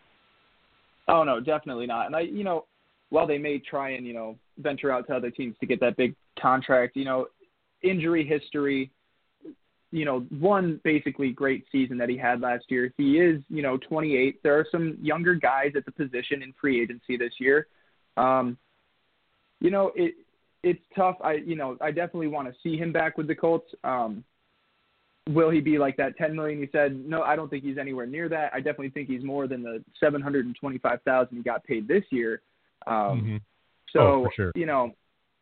Speaker 2: that.
Speaker 3: Oh no, definitely not. And I, you know, while they may try and you know venture out to other teams to get that big contract, you know, injury history, you know, one basically great season that he had last year. He is, you know, twenty-eight. There are some younger guys at the position in free agency this year. Um, you know, it. It's tough. I, you know, I definitely want to see him back with the Colts. Um, will he be like that ten million you said? No, I don't think he's anywhere near that. I definitely think he's more than the seven hundred twenty-five thousand he got paid this year. Um,
Speaker 2: Mm-hmm.
Speaker 3: so,
Speaker 2: Oh, for sure.
Speaker 3: you know,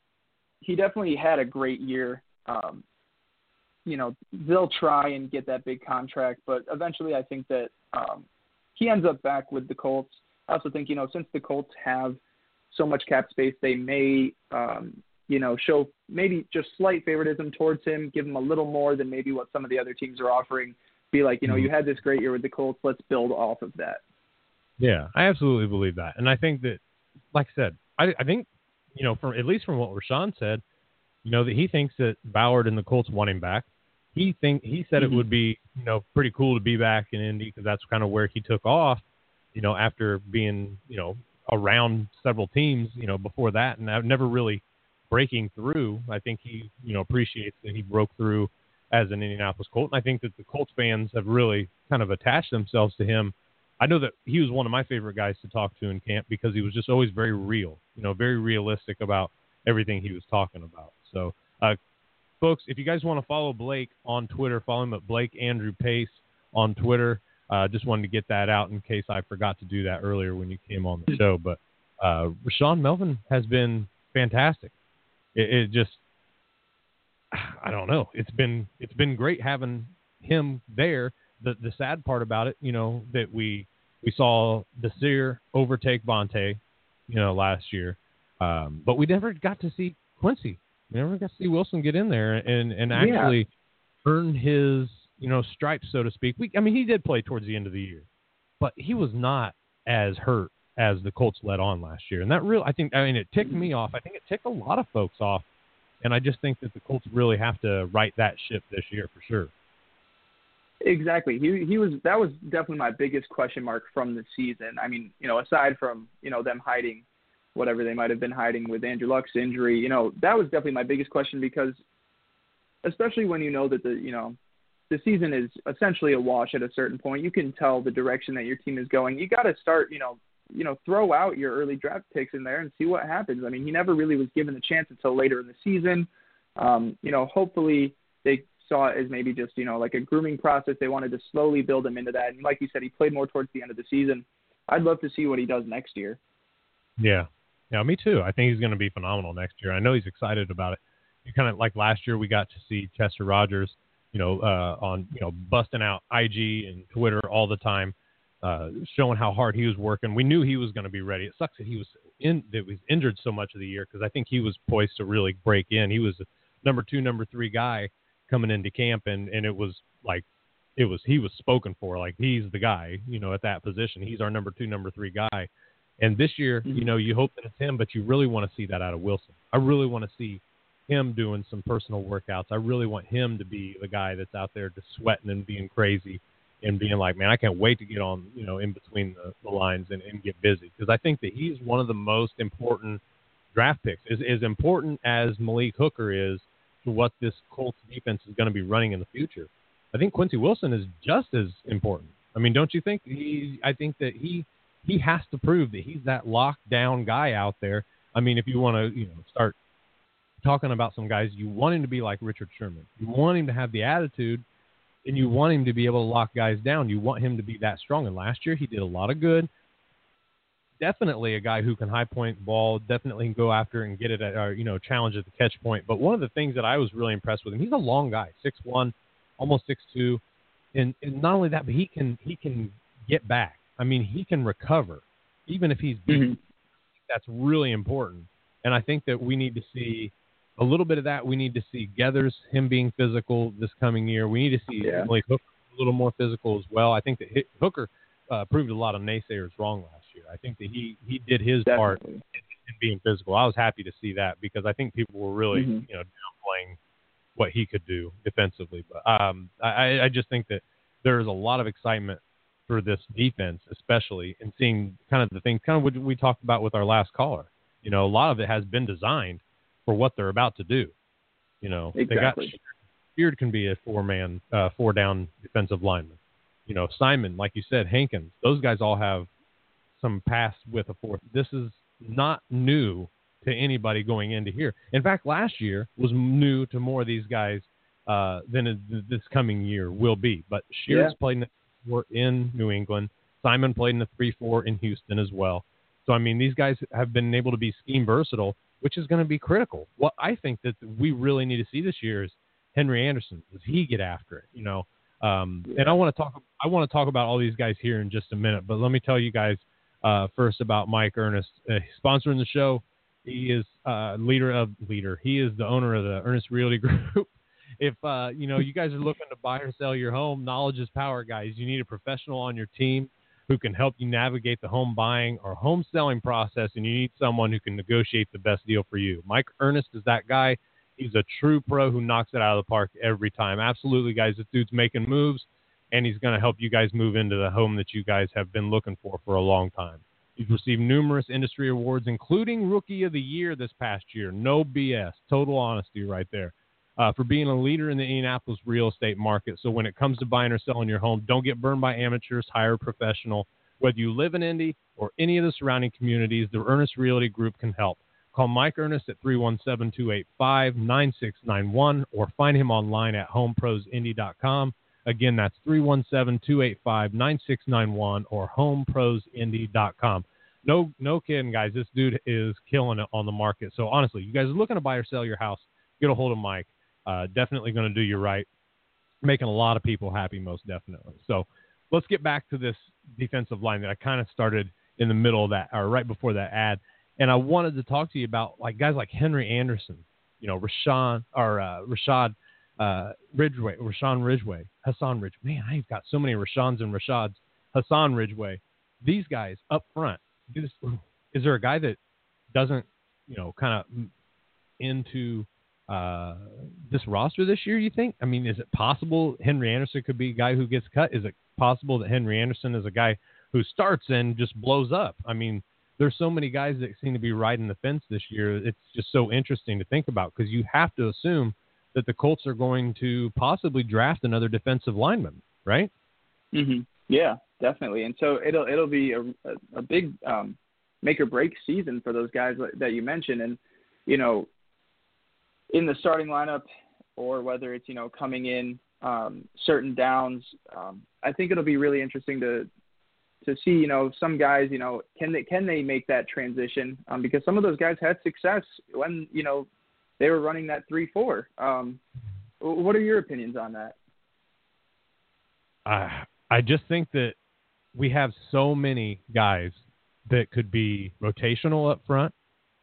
Speaker 3: he definitely had a great year. Um, you know, they'll try and get that big contract, but eventually I think that um, he ends up back with the Colts. I also think, you know, since the Colts have so much cap space, they may, um, you know, show maybe just slight favoritism towards him, give him a little more than maybe what some of the other teams are offering. Be like, you know,
Speaker 2: Mhm.
Speaker 3: you had this great year with the Colts. Let's build off of that.
Speaker 2: Yeah, I absolutely believe that. And I think that, like I said, I, I think, you know, from at least from what Rashaan said, you know, that he thinks that Ballard and the Colts want him back. He think he said
Speaker 3: Mhm.
Speaker 2: it would be, you know, pretty cool to be back in Indy because that's kind of where he took off, you know, after being, you know, around several teams, you know, before that. And I've never really breaking through. I think he, you know, appreciates that he broke through as an Indianapolis Colt. And I think that the Colts fans have really kind of attached themselves to him. I know that he was one of my favorite guys to talk to in camp because he was just always very real, you know, very realistic about everything he was talking about. So, uh, folks, if you guys want to follow Blake on Twitter, follow him at Blake Andrew Pace on Twitter. Uh, just wanted to get that out in case I forgot to do that earlier when you came on the show. But uh, Rashaan Melvin has been fantastic. It, it just, I don't know. It's been it's been great having him there. The the sad part about it, you know, that we we saw Desir overtake Vontae, you know, last year, um, but we never got to see Quincy. We never got to see Wilson get in there and and actually yeah. earn his, you know, stripes, so to speak. We, I mean, he did play towards the end of the year, but he was not as hurt as the Colts let on last year, and that really, I think, I mean, it ticked me off. I think it ticked a lot of folks off. And I just think that the Colts really have to right that ship this year for sure.
Speaker 3: Exactly. He he was that was definitely my biggest question mark from the season. I mean, you know, aside from, you know, them hiding whatever they might have been hiding with Andrew Luck's injury, you know, that was definitely my biggest question because especially when you know that the, you know, the season is essentially a wash at a certain point, you can tell the direction that your team is going. You got to start, you know, you know, throw out your early draft picks in there and see what happens. I mean, he never really was given the chance until later in the season. Um, you know, hopefully they saw it as maybe just, you know, like a grooming process. They wanted to slowly build him into that. And like you said, he played more towards the end of the season. I'd love to see what he does next year.
Speaker 2: Yeah. Yeah, me too. I think he's going to be phenomenal next year. I know he's excited about it. You kind of like last year we got to see Chester Rogers, you know, uh, on, you know, busting out I G and Twitter all the time. Uh, showing how hard he was working. We knew he was going to be ready. It sucks that he was in, that was injured so much of the year because I think he was poised to really break in. He was a number two, number three guy coming into camp, and, and it was like it was he was spoken for. Like he's the guy, you know, at that position. He's our number two, number three guy. And this year, mm-hmm. you know, you hope that it's him, but you really want to see that out of Wilson. I really want to see him doing some personal workouts. I really want him to be the guy that's out there just sweating and being crazy. And being like, man, I can't wait to get on, you know, in between the, the lines and, and get busy. Because I think that he's one of the most important draft picks. As, as important as Malik Hooker is to what this Colts defense is going to be running in the future, I think Quincy Wilson is just as important. I mean, don't you think? He, I think that he he has to prove that he's that lockdown guy out there. I mean, if you want to, you know, start talking about some guys, you want him to be like Richard Sherman. You want him to have the attitude. And you want him to be able to lock guys down. You want him to be that strong. And last year he did a lot of good. Definitely a guy who can high point the ball, definitely can go after and get it at, or, you know, challenge at the catch point. But one of the things that I was really impressed with him, he's a long guy, six one, almost six two. And, and not only that, but he can he can get back. I mean, he can recover, even if he's beaten. Mm-hmm. That's really important. And I think that we need to see a little bit of that. We need to see Geathers, him being physical this coming year. We need to see yeah. Malik Hooker a little more physical as well. I think that Hooker uh, proved a lot of naysayers wrong last year. I think that he, he did his Definitely. part in, in being physical. I was happy to see that because I think people were really mm-hmm. you know downplaying what he could do defensively. But um, I, I just think that there is a lot of excitement for this defense, especially in seeing kind of the things kind of what we talked about with our last caller. You know, a lot of it has been designed for what they're about to do. You know,
Speaker 3: exactly.
Speaker 2: they got Beard can be a four-man, uh, four-down defensive lineman. You know, Simon, like you said, Hankins, those guys all have some past with a fourth. This is not new to anybody going into here. In fact, last year was new to more of these guys uh, than this coming year will be. But Shears yeah. played in the four in New England. Simon played in the three four in Houston as well. So, I mean, these guys have been able to be scheme versatile, which is going to be critical. What I think that we really need to see this year is Henry Anderson. Does he get after it? You know, um, yeah. and I want to talk. I want to talk about all these guys here in just a minute. But let me tell you guys uh, first about Mike Ernest, uh, sponsoring the show. He is uh, leader of leader. He is the owner of the Ernest Realty Group. If uh, you know you guys are looking to buy or sell your home, knowledge is power, guys. You need a professional on your team who can help you navigate the home buying or home selling process, and you need someone who can negotiate the best deal for you. Mike Ernest is that guy. He's a true pro who knocks it out of the park every time. Absolutely, guys. This dude's making moves, and he's going to help you guys move into the home that you guys have been looking for for a long time. He's received numerous industry awards, including Rookie of the Year this past year. No B S. Total honesty right there. Uh, for being a leader in the Indianapolis real estate market. So when it comes to buying or selling your home, don't get burned by amateurs. Hire a professional. Whether you live in Indy or any of the surrounding communities, the Ernest Realty Group can help. Call Mike Ernest at three one seven, two eight five, nine six nine one or find him online at home pros indy dot com. Again, that's three one seven, two eight five, nine six nine one or home pros indy dot com. No, no kidding, guys. This dude is killing it on the market. So honestly, you guys are looking to buy or sell your house, get a hold of Mike. Uh, definitely going to do you right. Making a lot of people happy, most definitely. So let's get back to this defensive line that I kind of started in the middle of that, or right before that ad. And I wanted to talk to you about like guys like Henry Anderson, you know, Rashawn or uh, Rashad uh, Ridgeway, Rashawn Ridgeway, Hassan Ridgeway. Man, I've got so many Rashans and Rashads. Hassan Ridgeway. These guys up front. Is, is there a guy that doesn't, you know, kind of into Uh, this roster this year, you think? I mean, is it possible Henry Anderson could be a guy who gets cut? Is it possible that Henry Anderson is a guy who starts and just blows up? I mean, there's so many guys that seem to be riding the fence this year. It's just so interesting to think about because you have to assume that the Colts are going to possibly draft another defensive lineman, right?
Speaker 3: Mm-hmm. Yeah, definitely. And so it'll it'll be a, a, a big um, make or break season for those guys that you mentioned. And, you know, in the starting lineup or whether it's, you know, coming in um, certain downs, um, I think it'll be really interesting to to see, you know, some guys, you know, can they can they make that transition? Um, because some of those guys had success when, you know, they were running that three four. Um, what are your opinions on that?
Speaker 2: Uh, I just think that we have so many guys that could be rotational up front.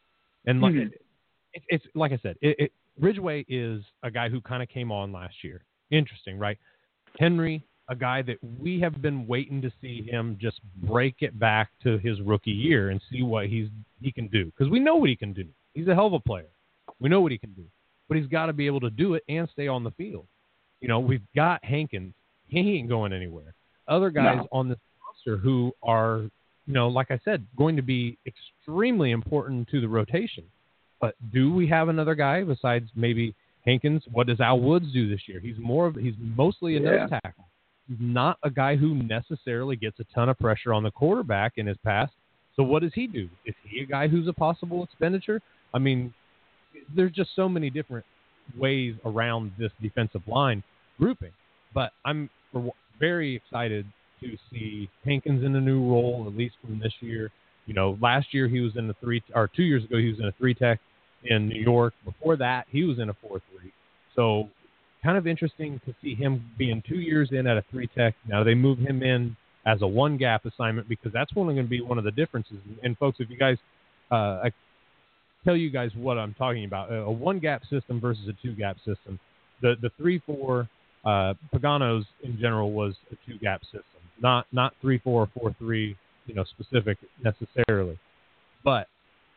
Speaker 2: And like, mm-hmm. it, it's like I said, it, it, Ridgeway is a guy who kind of came on last year. Interesting, right? Henry, a guy that we have been waiting to see him just break it back to his rookie year and see what he's he can do. Because we know what he can do. He's a hell of a player. We know what he can do. But he's got to be able to do it and stay on the field. You know, we've got Hankins. He ain't going anywhere. Other guys no. on this roster who are, you know, like I said, going to be extremely important to the rotation. But do we have another guy besides maybe Hankins? What does Al Woods do this year? He's more of he's mostly a
Speaker 3: yeah.
Speaker 2: nose tackle. He's not a guy who necessarily gets a ton of pressure on the quarterback in his past. So what does he do? Is he a guy who's a possible expenditure? I mean, there's just so many different ways around this defensive line grouping. But I'm very excited to see Hankins in a new role, at least from this year. You know, last year he was in the three, or two years ago he was in a three tech in New York. Before that, he was in a four three. So kind of interesting to see him being two years in at a three tech. Now they move him in as a one gap assignment because that's only going to be one of the differences. And folks, if you guys, uh, I tell you guys what I'm talking about, a one gap system versus a two gap system. The the three four uh, Pagano's in general was a two gap system, not not three four or four three, you know, specific necessarily. But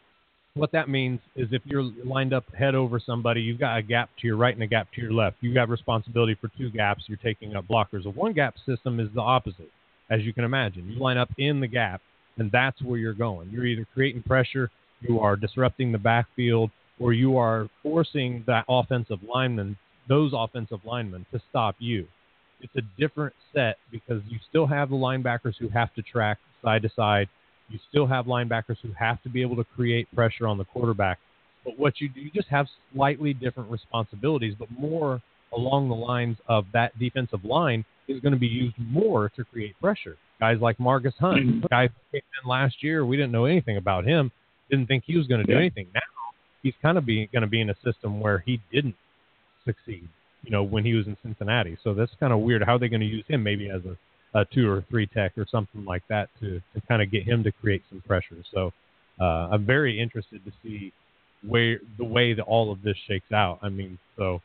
Speaker 2: what that means is if you're lined up head over somebody, you've got a gap to your right and a gap to your left. You have responsibility for two gaps. You're taking up blockers. A one gap system is the opposite, as you can imagine. You line up in the gap, and that's where you're going. You're either creating pressure, you are disrupting the backfield, or you are forcing that offensive lineman, those offensive linemen, to stop you. It's a different set because you still have the linebackers who have to track side to side. You still have linebackers who have to be able to create pressure on the quarterback. But what you do, you just have slightly different responsibilities, but more along the lines of that defensive line is going to be used more to create pressure. Guys like Margus Hunt, the guy who came in last year, we didn't know anything about him, didn't think he was going to do anything. Now he's kind of be, going to be in a system where he didn't succeed, you know, when he was in Cincinnati. So that's kind of weird. How are they going to use him maybe as a a two or three tech or something like that to, to kind of get him to create some pressure. So uh, I'm very interested to see where the way that all of this shakes out. I mean, so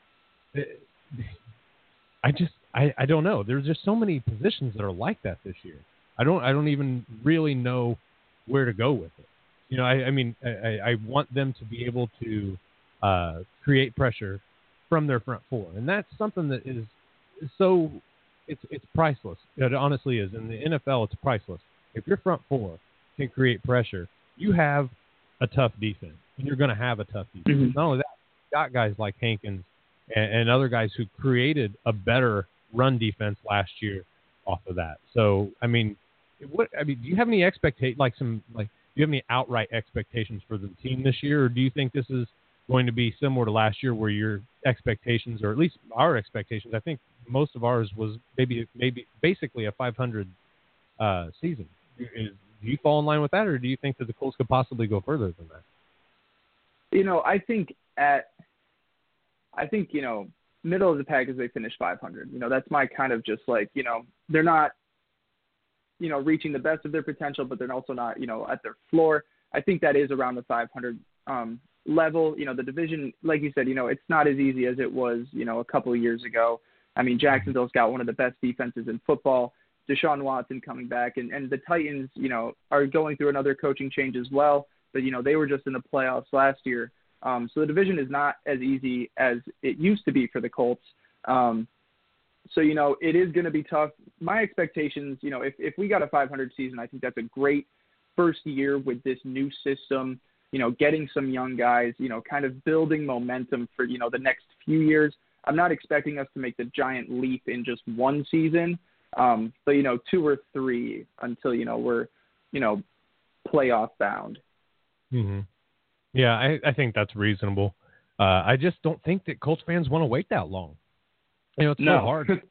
Speaker 2: it, I just, I, I don't know. There's just so many positions that are like that this year. I don't, I don't even really know where to go with it. You know, I, I mean, I, I want them to be able to uh, create pressure from their front four. And that's something that is so, It's it's priceless. It honestly is. In the N F L, it's priceless. If your front four can create pressure, you have a tough defense, and you're going to have a tough defense. Mm-hmm. Not only that, you got guys like Hankins and, and other guys who created a better run defense last year off of that. So, I mean, what I mean, do you have any expectations, like some, like, do you have any outright expectations for the team this year, or do you think this is going to be similar to last year, where your expectations, or at least our expectations, I think most of ours was maybe maybe basically a five hundred uh, season. Is, do you fall in line with that, or do you think that the Colts could possibly go further than that?
Speaker 3: You know, I think at, I think you know, middle of the pack as they finish five hundred. You know, that's my kind of just like, you know, they're not, you know, reaching the best of their potential, but they're also not, you know, at their floor. I think that is around the five hundred um, level. You know, the division, like you said, you know, it's not as easy as it was, you know, a couple of years ago. I mean, Jacksonville's got one of the best defenses in football. Deshaun Watson coming back, and, and the Titans, you know, are going through another coaching change as well. But, you know, they were just in the playoffs last year. Um, so the division is not as easy as it used to be for the Colts. Um, So, you know, it is going to be tough. My expectations, you know, if, if we got a five hundred season, I think that's a great first year with this new system, you know, getting some young guys, you know, kind of building momentum for, you know, the next few years. I'm not expecting us to make the giant leap in just one season, um, but, you know, two or three until, you know, we're, you know, playoff bound.
Speaker 2: Mm-hmm. Yeah, I, I think that's reasonable. Uh, I just don't think that Colts fans want to wait that long. You know, it's
Speaker 3: no.
Speaker 2: so hard.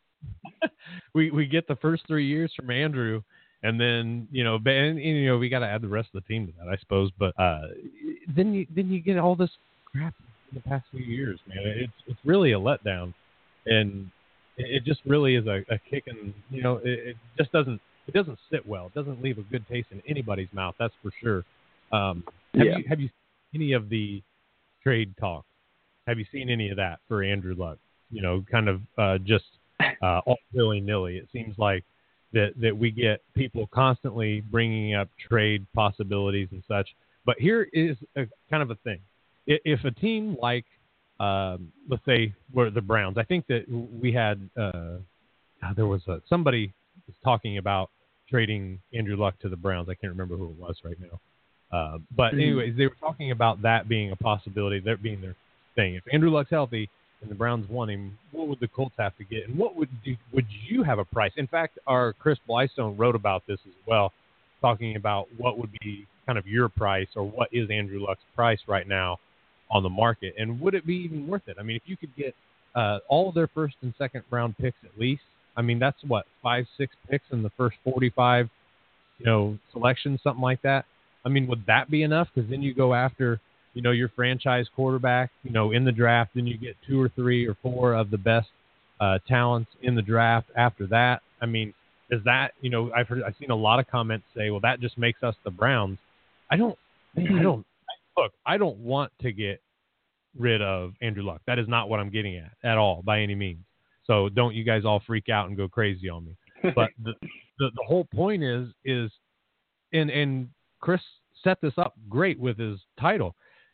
Speaker 2: we we get the first three years from Andrew, and then you know, and, and you know, we got to add the rest of the team to that, I suppose. But uh, then you then you get all this crap in the past few years, man. It's it's really a letdown, and it just really is a, a kick in. You know, it, it just doesn't it doesn't sit well. It doesn't leave a good taste in anybody's mouth. That's for sure. Um, have
Speaker 3: yeah.
Speaker 2: you have you seen any of the trade talk? Have you seen any of that for Andrew Luck? You know, kind of uh, just uh, all willy-nilly. It seems like that, that we get people constantly bringing up trade possibilities and such. But here is a, kind of a thing. If a team like, um, let's say, were the Browns, I think that we had, uh, there was a, somebody was talking about trading Andrew Luck to the Browns. I can't remember who it was right now. Uh, but
Speaker 3: mm-hmm.
Speaker 2: anyways, they were talking about that being a possibility, that being their thing. If Andrew Luck's healthy, and the Browns want him, what would the Colts have to get? And what would do, would you have a price? In fact, our Chris Blystone wrote about this as well, talking about what would be kind of your price, or what is Andrew Luck's price right now on the market, and would it be even worth it? I mean, if you could get uh, all of their first and second round picks at least, I mean, that's what, five, six picks in the first forty-five, you know, selections, something like that. I mean, would that be enough? Because then you go after, you know, your franchise quarterback, you know, in the draft, then you get two or three or four of the best uh, talents in the draft after that. I mean, is that, you know, I've heard, I've seen a lot of comments say, well, that just makes us the Browns. I don't, I don't, look, I don't want to get rid of Andrew Luck. That is not what I'm getting at at all, by any means. So don't you guys all freak out and go crazy on me. But the, the, the whole point is, is, and, and Chris set this up great with his title,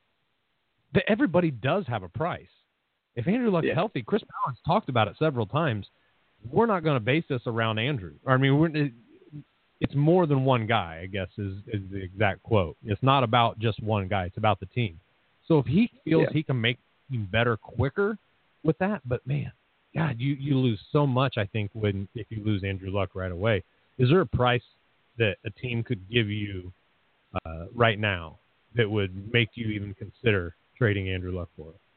Speaker 2: that everybody does have a price. If Andrew Luck's
Speaker 3: yeah.
Speaker 2: healthy, Chris Ballard's talked about it several times. We're not going to base this around Andrew. I mean, we're, it's more than one guy, I guess, is, is the exact quote. It's not about just one guy. It's about the team. So if he feels
Speaker 3: yeah.
Speaker 2: he can make the team better quicker with that, but, man, God, you, you lose so much, I think, when if you lose Andrew Luck right away. Is there a price that a team could give you uh, right now that would make you even consider trading Andrew Luck for it?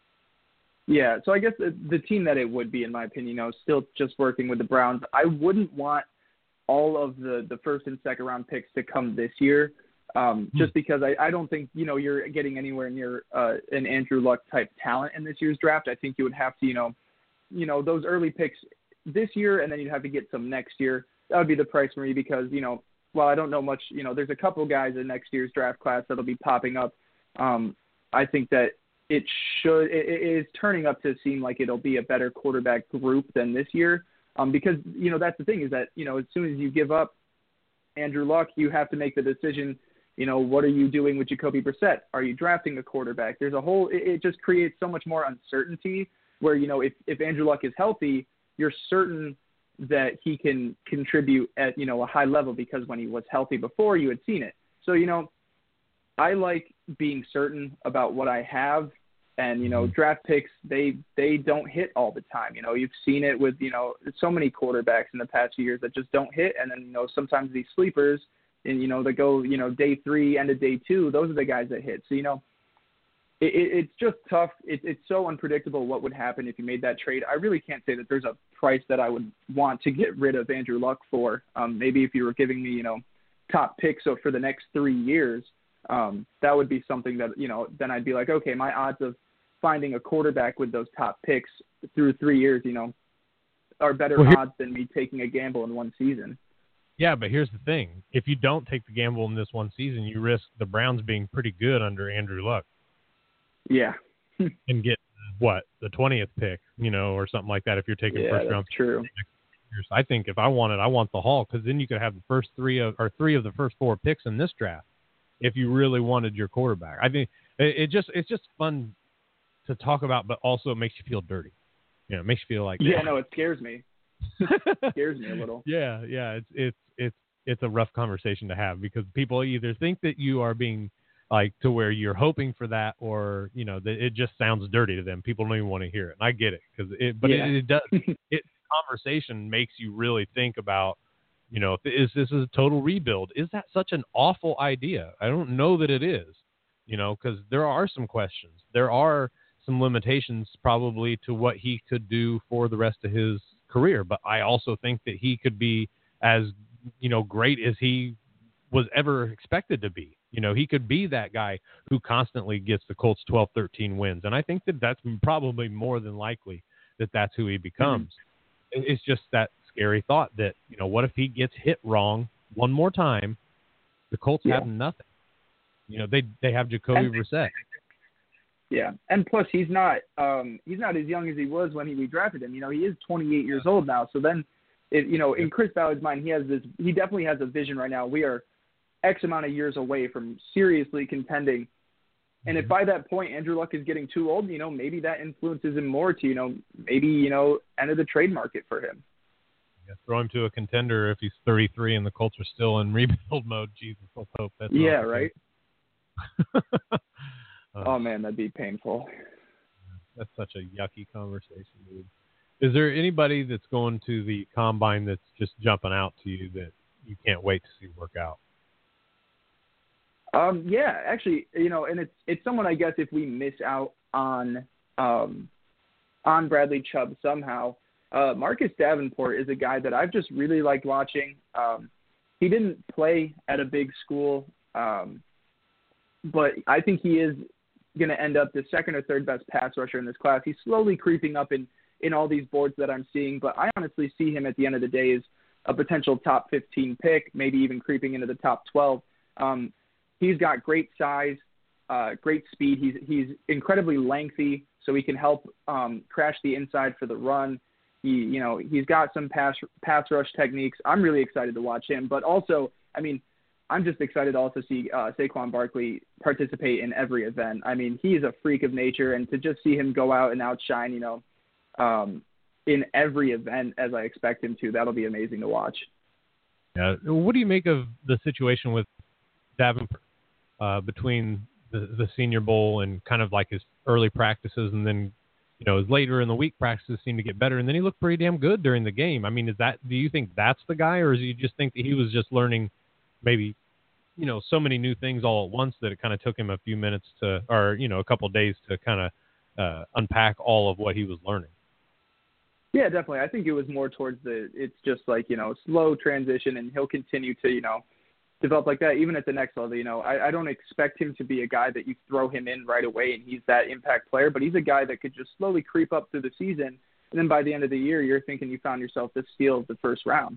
Speaker 3: Yeah, so I guess the, the team that it would be, in my opinion, you know, still just working with the Browns, I wouldn't want all of the, the first and second round picks to come this year, um, hmm. just because I, I don't think, you know, you're getting anywhere near uh, an Andrew Luck type talent in this year's draft. I think you would have to, you know, you know, those early picks this year, and then you'd have to get some next year. That would be the price for me because, you know, while I don't know much, you know, there's a couple guys in next year's draft class that'll be popping up. Um, I think that it should, it, it is turning up to seem like it'll be a better quarterback group than this year. Um, because, you know, that's the thing is that, you know, as soon as you give up Andrew Luck, you have to make the decision, you know, what are you doing with Jacoby Brissett? Are you drafting a quarterback? There's a whole, it, it just creates so much more uncertainty where, you know, if, if Andrew Luck is healthy, you're certain that he can contribute at, you know, a high level, because when he was healthy before, you had seen it. So, you know, I like being certain about what I have, and, you know, draft picks, they, they don't hit all the time. You know, you've seen it with, you know, so many quarterbacks in the past few years that just don't hit. And then, you know, sometimes these sleepers and, you know, they go, you know, day three, end of day two, those are the guys that hit. So, you know, it, it, it's just tough. It, it's so unpredictable what would happen if you made that trade. I really can't say that there's a price that I would want to get rid of Andrew Luck for. Um, maybe if you were giving me, you know, top picks so for the next three years, um, that would be something that, you know, then I'd be like, okay, my odds of finding a quarterback with those top picks through three years, you know, are better well, here, odds than me taking a gamble in one season.
Speaker 2: Yeah, but here's the thing. If you don't take the gamble in this one season, you risk the Browns being pretty good under Andrew Luck.
Speaker 3: Yeah.
Speaker 2: And get, what, the twentieth pick, you know, or something like that if you're taking
Speaker 3: yeah,
Speaker 2: first round.
Speaker 3: True.
Speaker 2: Picks. I think if I want it, I want the haul, because then you could have the first three of, or three of the first four picks in this draft if you really wanted your quarterback. I think it, it just it's just fun to talk about, but also it makes you feel dirty. You know, it makes you feel like
Speaker 3: yeah, no, it scares me. It scares me a little.
Speaker 2: Yeah, yeah, it's it's it's it's a rough conversation to have, because people either think that you are being like to where you're hoping for that, or you know that it just sounds dirty to them. People don't even want to hear it, and I get it, because it, but
Speaker 3: yeah.
Speaker 2: it, it does. It conversation makes you really think about, you know, is this is a total rebuild? Is that such an awful idea? I don't know that it is, you know, because there are some questions. There are some limitations probably to what he could do for the rest of his career. But I also think that he could be as, you know, great as he was ever expected to be. You know, he could be that guy who constantly gets the Colts twelve, thirteen wins. And I think that that's probably more than likely that that's who he becomes. Mm-hmm. It's just that scary thought that, you know, what if he gets hit wrong one more time? The Colts yeah. have nothing. You know, they, they have Jacoby and- Brissett.
Speaker 3: Yeah, and plus he's not um, he's not as young as he was when he, we drafted him. You know, he is twenty-eight years old now. So then, it, you know, in Chris Ballard's mind, he has this. He definitely has a vision right now. We are X amount of years away from seriously contending. And if by that point Andrew Luck is getting too old, you know, maybe that influences him more to, you know, maybe, you know, enter the trade market for him.
Speaker 2: Yeah, throw him to a contender if he's thirty-three and the Colts are still in rebuild mode. Jesus, let's hope that's
Speaker 3: yeah, right. Oh, man, that'd be painful.
Speaker 2: That's such a yucky conversation, dude. Is there anybody that's going to the combine that's just jumping out to you that you can't wait to see work out?
Speaker 3: Um, yeah, actually, you know, and it's it's someone, I guess, if we miss out on um, on Bradley Chubb somehow, uh, Marcus Davenport is a guy that I've just really liked watching. Um, he didn't play at a big school, um, but I think he is going to end up the second or third best pass rusher in this class. He's slowly creeping up in, in all these boards that I'm seeing, but I honestly see him at the end of the day as a potential top fifteen pick, maybe even creeping into the top twelve. Um, he's got great size, uh, great speed. He's, he's incredibly lengthy, so he can help um, crash the inside for the run. He, you know, he's got some pass, pass rush techniques. I'm really excited to watch him, but also, I mean, I'm just excited to also see uh, Saquon Barkley participate in every event. I mean, he is a freak of nature, and to just see him go out and outshine, you know, um, in every event as I expect him to, that'll be amazing to watch.
Speaker 2: Yeah. What do you make of the situation with Davenport uh, between the, the Senior Bowl and kind of like his early practices, and then, you know, his later in the week practices seemed to get better, and then he looked pretty damn good during the game. I mean, is that, do you think that's the guy, or do you just think that he was just learning maybe, you know, so many new things all at once that it kind of took him a few minutes to, or, you know, a couple of days to kind of uh, unpack all of what he was learning?
Speaker 3: Yeah, definitely. I think it was more towards the, it's just like, you know, slow transition, and he'll continue to, you know, develop like that even at the next level. You know, I, I don't expect him to be a guy that you throw him in right away and he's that impact player, but he's a guy that could just slowly creep up through the season. And then by the end of the year, you're thinking you found yourself the steal of the first round.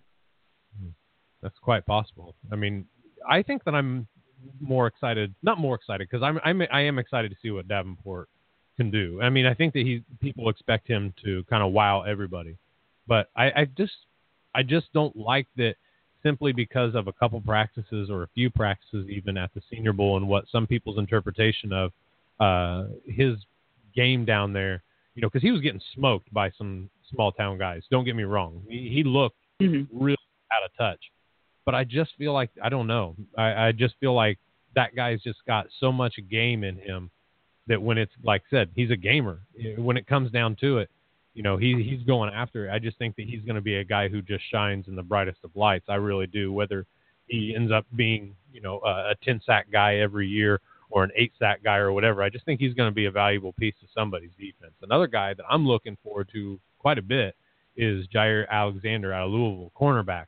Speaker 2: That's quite possible. I mean, I think that I'm more excited, not more excited, because I'm, I'm, I am excited to see what Davenport can do. I mean, I think that he, people expect him to kind of wow everybody, but I, I just, I just don't like that simply because of a couple practices or a few practices, even at the Senior Bowl, and what some people's interpretation of uh, his game down there, you know, because he was getting smoked by some small town guys. Don't get me wrong. He, he looked mm-hmm. really out of touch. But I just feel like, I don't know. I, I just feel like that guy's just got so much game in him that when it's, like I said, he's a gamer. When it comes down to it, you know, he he's going after it. I just think that he's going to be a guy who just shines in the brightest of lights. I really do. Whether he ends up being, you know, a ten-sack guy every year or an eight-sack guy or whatever, I just think he's going to be a valuable piece of somebody's defense. Another guy that I'm looking forward to quite a bit is Jair Alexander out of Louisville, cornerback.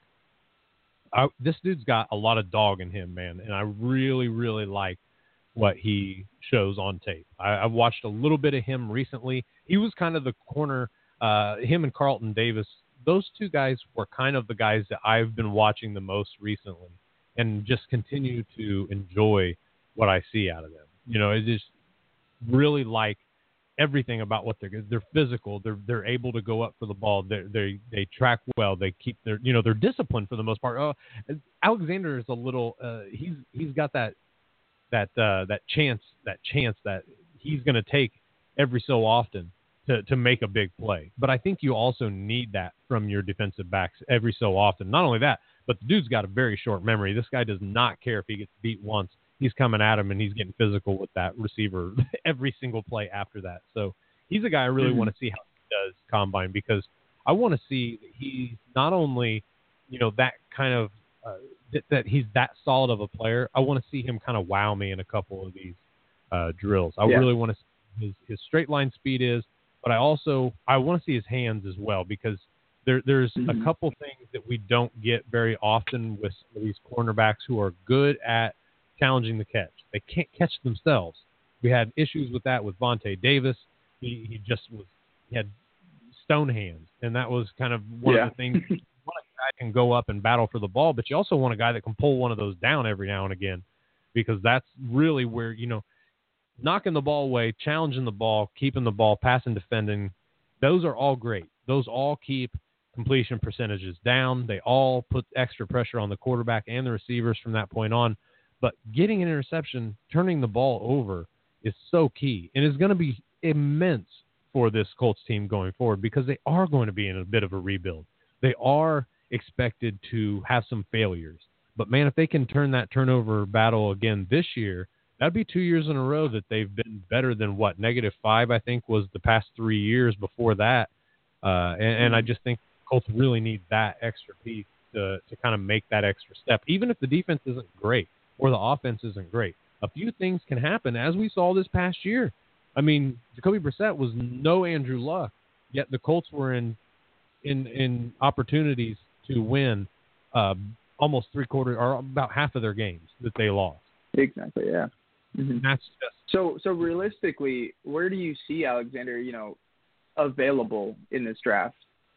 Speaker 2: I, this dude's got a lot of dog in him, man, and I really, really like what he shows on tape. I, I've watched a little bit of him recently. He was kind of the corner, uh, him and Carlton Davis, those two guys were kind of the guys that I've been watching the most recently and just continue to enjoy what I see out of them. You know, I just really like everything about what they're they're physical. They're they're able to go up for the ball. They they they track well. They keep their you know they're disciplined for the most part. Oh, Alexander is a little uh, he's he's got that that uh, that chance that chance that he's going to take every so often to to make a big play. But I think you also need that from your defensive backs every so often. Not only that, but the dude's got a very short memory. This guy does not care if he gets beat once. He's coming at him, and he's getting physical with that receiver every single play after that. So he's a guy I really mm-hmm. want to see how he does combine, because I want to see that he's not only, you know, that kind of uh, that, that he's that solid of a player. I want to see him kind of wow me in a couple of these uh, drills. I yeah. really want to see his, his straight line speed is, but I also I want to see his hands as well, because there, there's mm-hmm. a couple things that we don't get very often with some of these cornerbacks who are good at challenging the catch. They can't catch themselves. We had issues with that with Vontae Davis. He he just was he had stone hands, and that was kind of one yeah. of the things. You want a guy can go up and battle for the ball, but you also want a guy that can pull one of those down every now and again, because that's really where, you know, knocking the ball away, challenging the ball, keeping the ball, passing, defending, those are all great. Those all keep completion percentages down. They all put extra pressure on the quarterback and the receivers from that point on. But getting an interception, turning the ball over is so key, and it's going to be immense for this Colts team going forward, because they are going to be in a bit of a rebuild. They are expected to have some failures. But, man, if they can turn that turnover battle again this year, that'd be two years in a row that they've been better than, what, negative five, I think, was the past three years before that. Uh, and, and I just think Colts really need that extra piece to, to kind of make that extra step, even if the defense isn't great or the offense isn't great. A few things can happen, as we saw this past year. I mean, Jacoby Brissett was no Andrew Luck, yet the Colts were in in, in opportunities to win uh, almost three quarters or about half of their games that they lost.
Speaker 3: Exactly, yeah. Mm-hmm.
Speaker 2: That's just
Speaker 3: so. So realistically, where do you see Alexander, you know, available in this draft?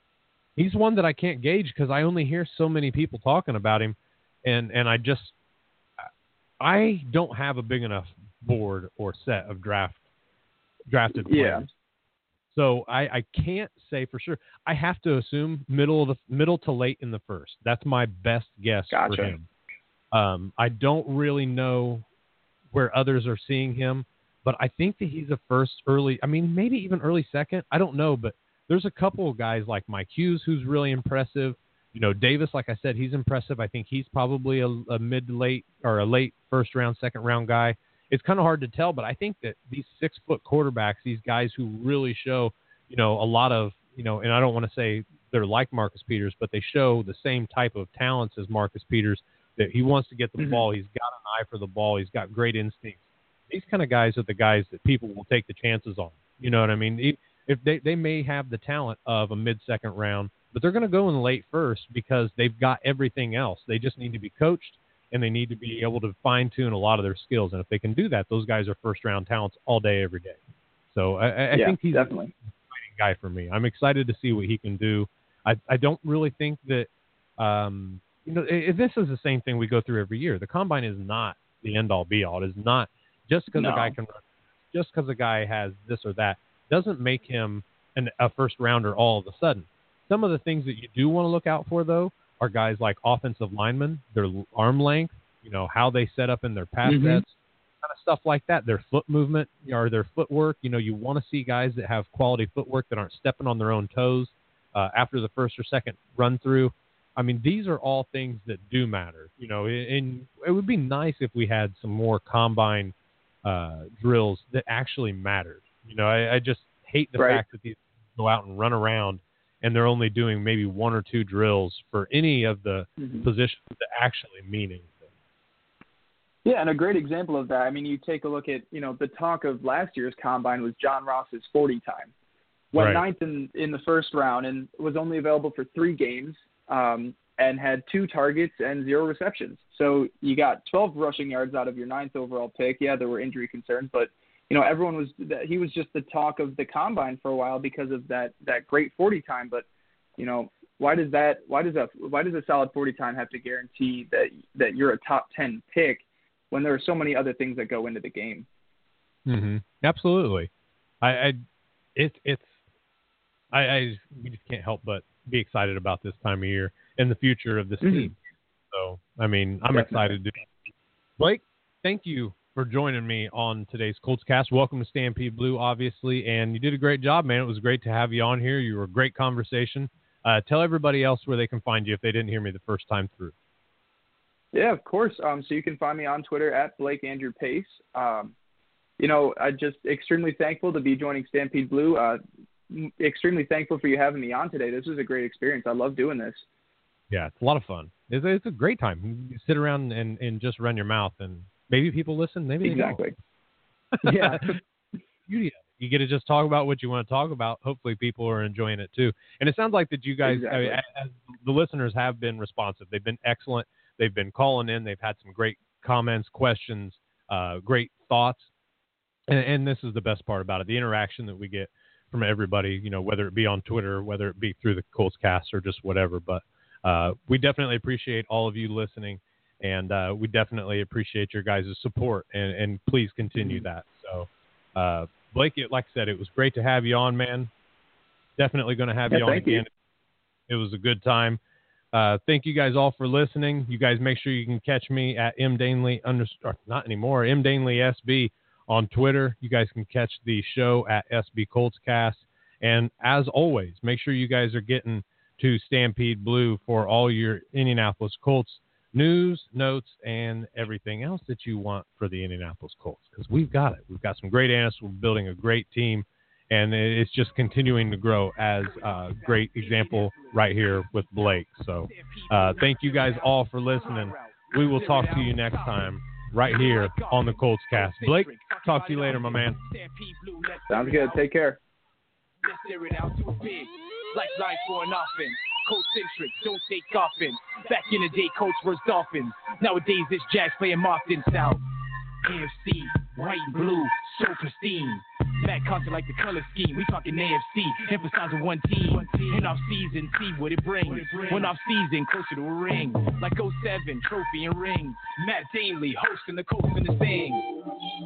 Speaker 2: He's one that I can't gauge, because I only hear so many people talking about him, and and I just. I don't have a big enough board or set of draft drafted players. Yeah. So I, I can't say for sure. I have to assume middle of the middle to late in the first. That's my best guess
Speaker 3: gotcha.
Speaker 2: for him. Um, I don't really know where others are seeing him, but I think that he's a first early. I mean, maybe even early second. I don't know, but there's a couple of guys like Mike Hughes who's really impressive. You know, Davis, like I said, he's impressive. I think he's probably a, a mid-late or a late first-round, second-round guy. It's kind of hard to tell, but I think that these six-foot quarterbacks, these guys who really show, you know, a lot of, you know, and I don't want to say they're like Marcus Peters, but they show the same type of talents as Marcus Peters, that he wants to get the mm-hmm. ball. He's got an eye for the ball. He's got great instincts. These kind of guys are the guys that people will take the chances on. You know what I mean? If they, they may have the talent of a mid-second round, but they're going to go in the late first because they've got everything else. They just need to be coached, and they need to be able to fine-tune a lot of their skills. And if they can do that, those guys are first-round talents all day, every day. So I, I
Speaker 3: yeah,
Speaker 2: think he's
Speaker 3: definitely.
Speaker 2: an exciting guy for me. I'm excited to see what he can do. I, I don't really think that um, – you know, it, this is the same thing we go through every year. The combine is not the end-all, be-all. It is not just because
Speaker 3: no.
Speaker 2: a guy can run, just because a guy has this or that doesn't make him an, a first-rounder all of a sudden. Some of the things that you do want to look out for, though, are guys like offensive linemen, their arm length, you know, how they set up in their pass
Speaker 3: mm-hmm.
Speaker 2: sets, kind of stuff like that, their foot movement or their footwork. You know, you want to see guys that have quality footwork that aren't stepping on their own toes. uh, after the first or second run through. I mean, these are all things that do matter, you know, and it would be nice if we had some more combine uh, drills that actually mattered. You know, I, I just hate the
Speaker 3: right.
Speaker 2: fact that these go out and run around and they're only doing maybe one or two drills for any of the mm-hmm. positions that actually mean anything.
Speaker 3: Yeah, and a great example of that, I mean, you take a look at, you know, the talk of last year's combine was John Ross's forty time. Went
Speaker 2: right.
Speaker 3: ninth in, in the first round and was only available for three games. Um, and had two targets and zero receptions. So you got twelve rushing yards out of your ninth overall pick. Yeah, there were injury concerns, but, you know, everyone was – he was just the talk of the combine for a while because of that, that great forty time. But, you know, why does that – why does a why does a solid forty time have to guarantee that, that you're a top ten pick when there are so many other things that go into the game?
Speaker 2: Mm-hmm. Absolutely. I, I – it, it's – I, I – we just can't help but – be excited about this time of year and the future of this mm-hmm. team. So, I mean, I'm Definitely. excited to Blake, thank you for joining me on today's Colts Cast. Welcome to Stampede Blue, obviously, and you did a great job, man. It was great to have you on here. You were a great conversation. Uh, tell everybody else where they can find you if they didn't hear me the first time through.
Speaker 3: Yeah, of course. Um, so you can find me on Twitter at Blake Andrew Pace. Um, you know, I'm just extremely thankful to be joining Stampede Blue. Uh, extremely thankful for you having me on today. This was a great experience. I love doing this.
Speaker 2: Yeah, it's a lot of fun. It's a, it's a great time. You sit around and, and just run your mouth, and maybe people listen. Maybe
Speaker 3: exactly.
Speaker 2: They don't. Yeah. You, you get to just talk about what you want to talk about. Hopefully, people are enjoying it too. And it sounds like that you guys,
Speaker 3: exactly.
Speaker 2: I mean, as the listeners, have been responsive. They've been excellent. They've been calling in. They've had some great comments, questions, uh, great thoughts. And, and this is the best part about it: the interaction that we get from everybody, you know, whether it be on Twitter, whether it be through the Colts Cast or just whatever. But uh, we definitely appreciate all of you listening, and uh, we definitely appreciate your guys' support, and, and please continue that. So, uh, Blake, like I said, it was great to have you on, man. Definitely going to have
Speaker 3: yeah,
Speaker 2: you on again.
Speaker 3: You.
Speaker 2: It was a good time. Uh, thank you guys all for listening. You guys make sure you can catch me at M Danley underscore, not anymore, M Danley S B. On Twitter. You guys can catch the show at S B Colts Cast. And as always, make sure you guys are getting to Stampede Blue for all your Indianapolis Colts news, notes, and everything else that you want for the Indianapolis Colts, because we've got it. We've got some great analysts. We're building a great team, and it's just continuing to grow as a great example right here with Blake. So uh, thank you guys all for listening. We will talk to you next time right here on the Colts Cast. Blake, talk to you later, my man.
Speaker 3: Sounds good. Take care.
Speaker 1: Let's hear it out too big. Lifeline for an offense. Coach centric, don't take offense. Back in the day, Coach versus Dolphins. Nowadays, it's Jacks playing Martin South. A F C, white and blue, so pristine. Back concert like the color scheme. We talking A F C, emphasizing one team. In off season, see what it brings. When off season, closer to a ring. Like oh seven, trophy and ring. Matt Danley hosting the Colts in the sing.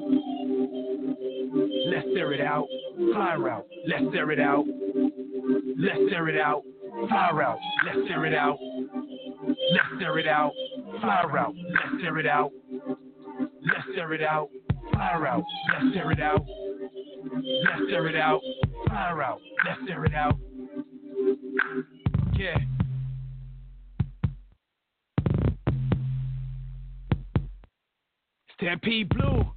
Speaker 1: Let's tear it out, fly route. Let's tear it out. Let's tear it out, fly route. Let's tear it out. Let's tear it out, fly route. Let's tear it out. Let's tear it out, fly route. Let's tear it out. Let's tear it out, fly route. Let's tear it out. Yeah. Stampede Blue.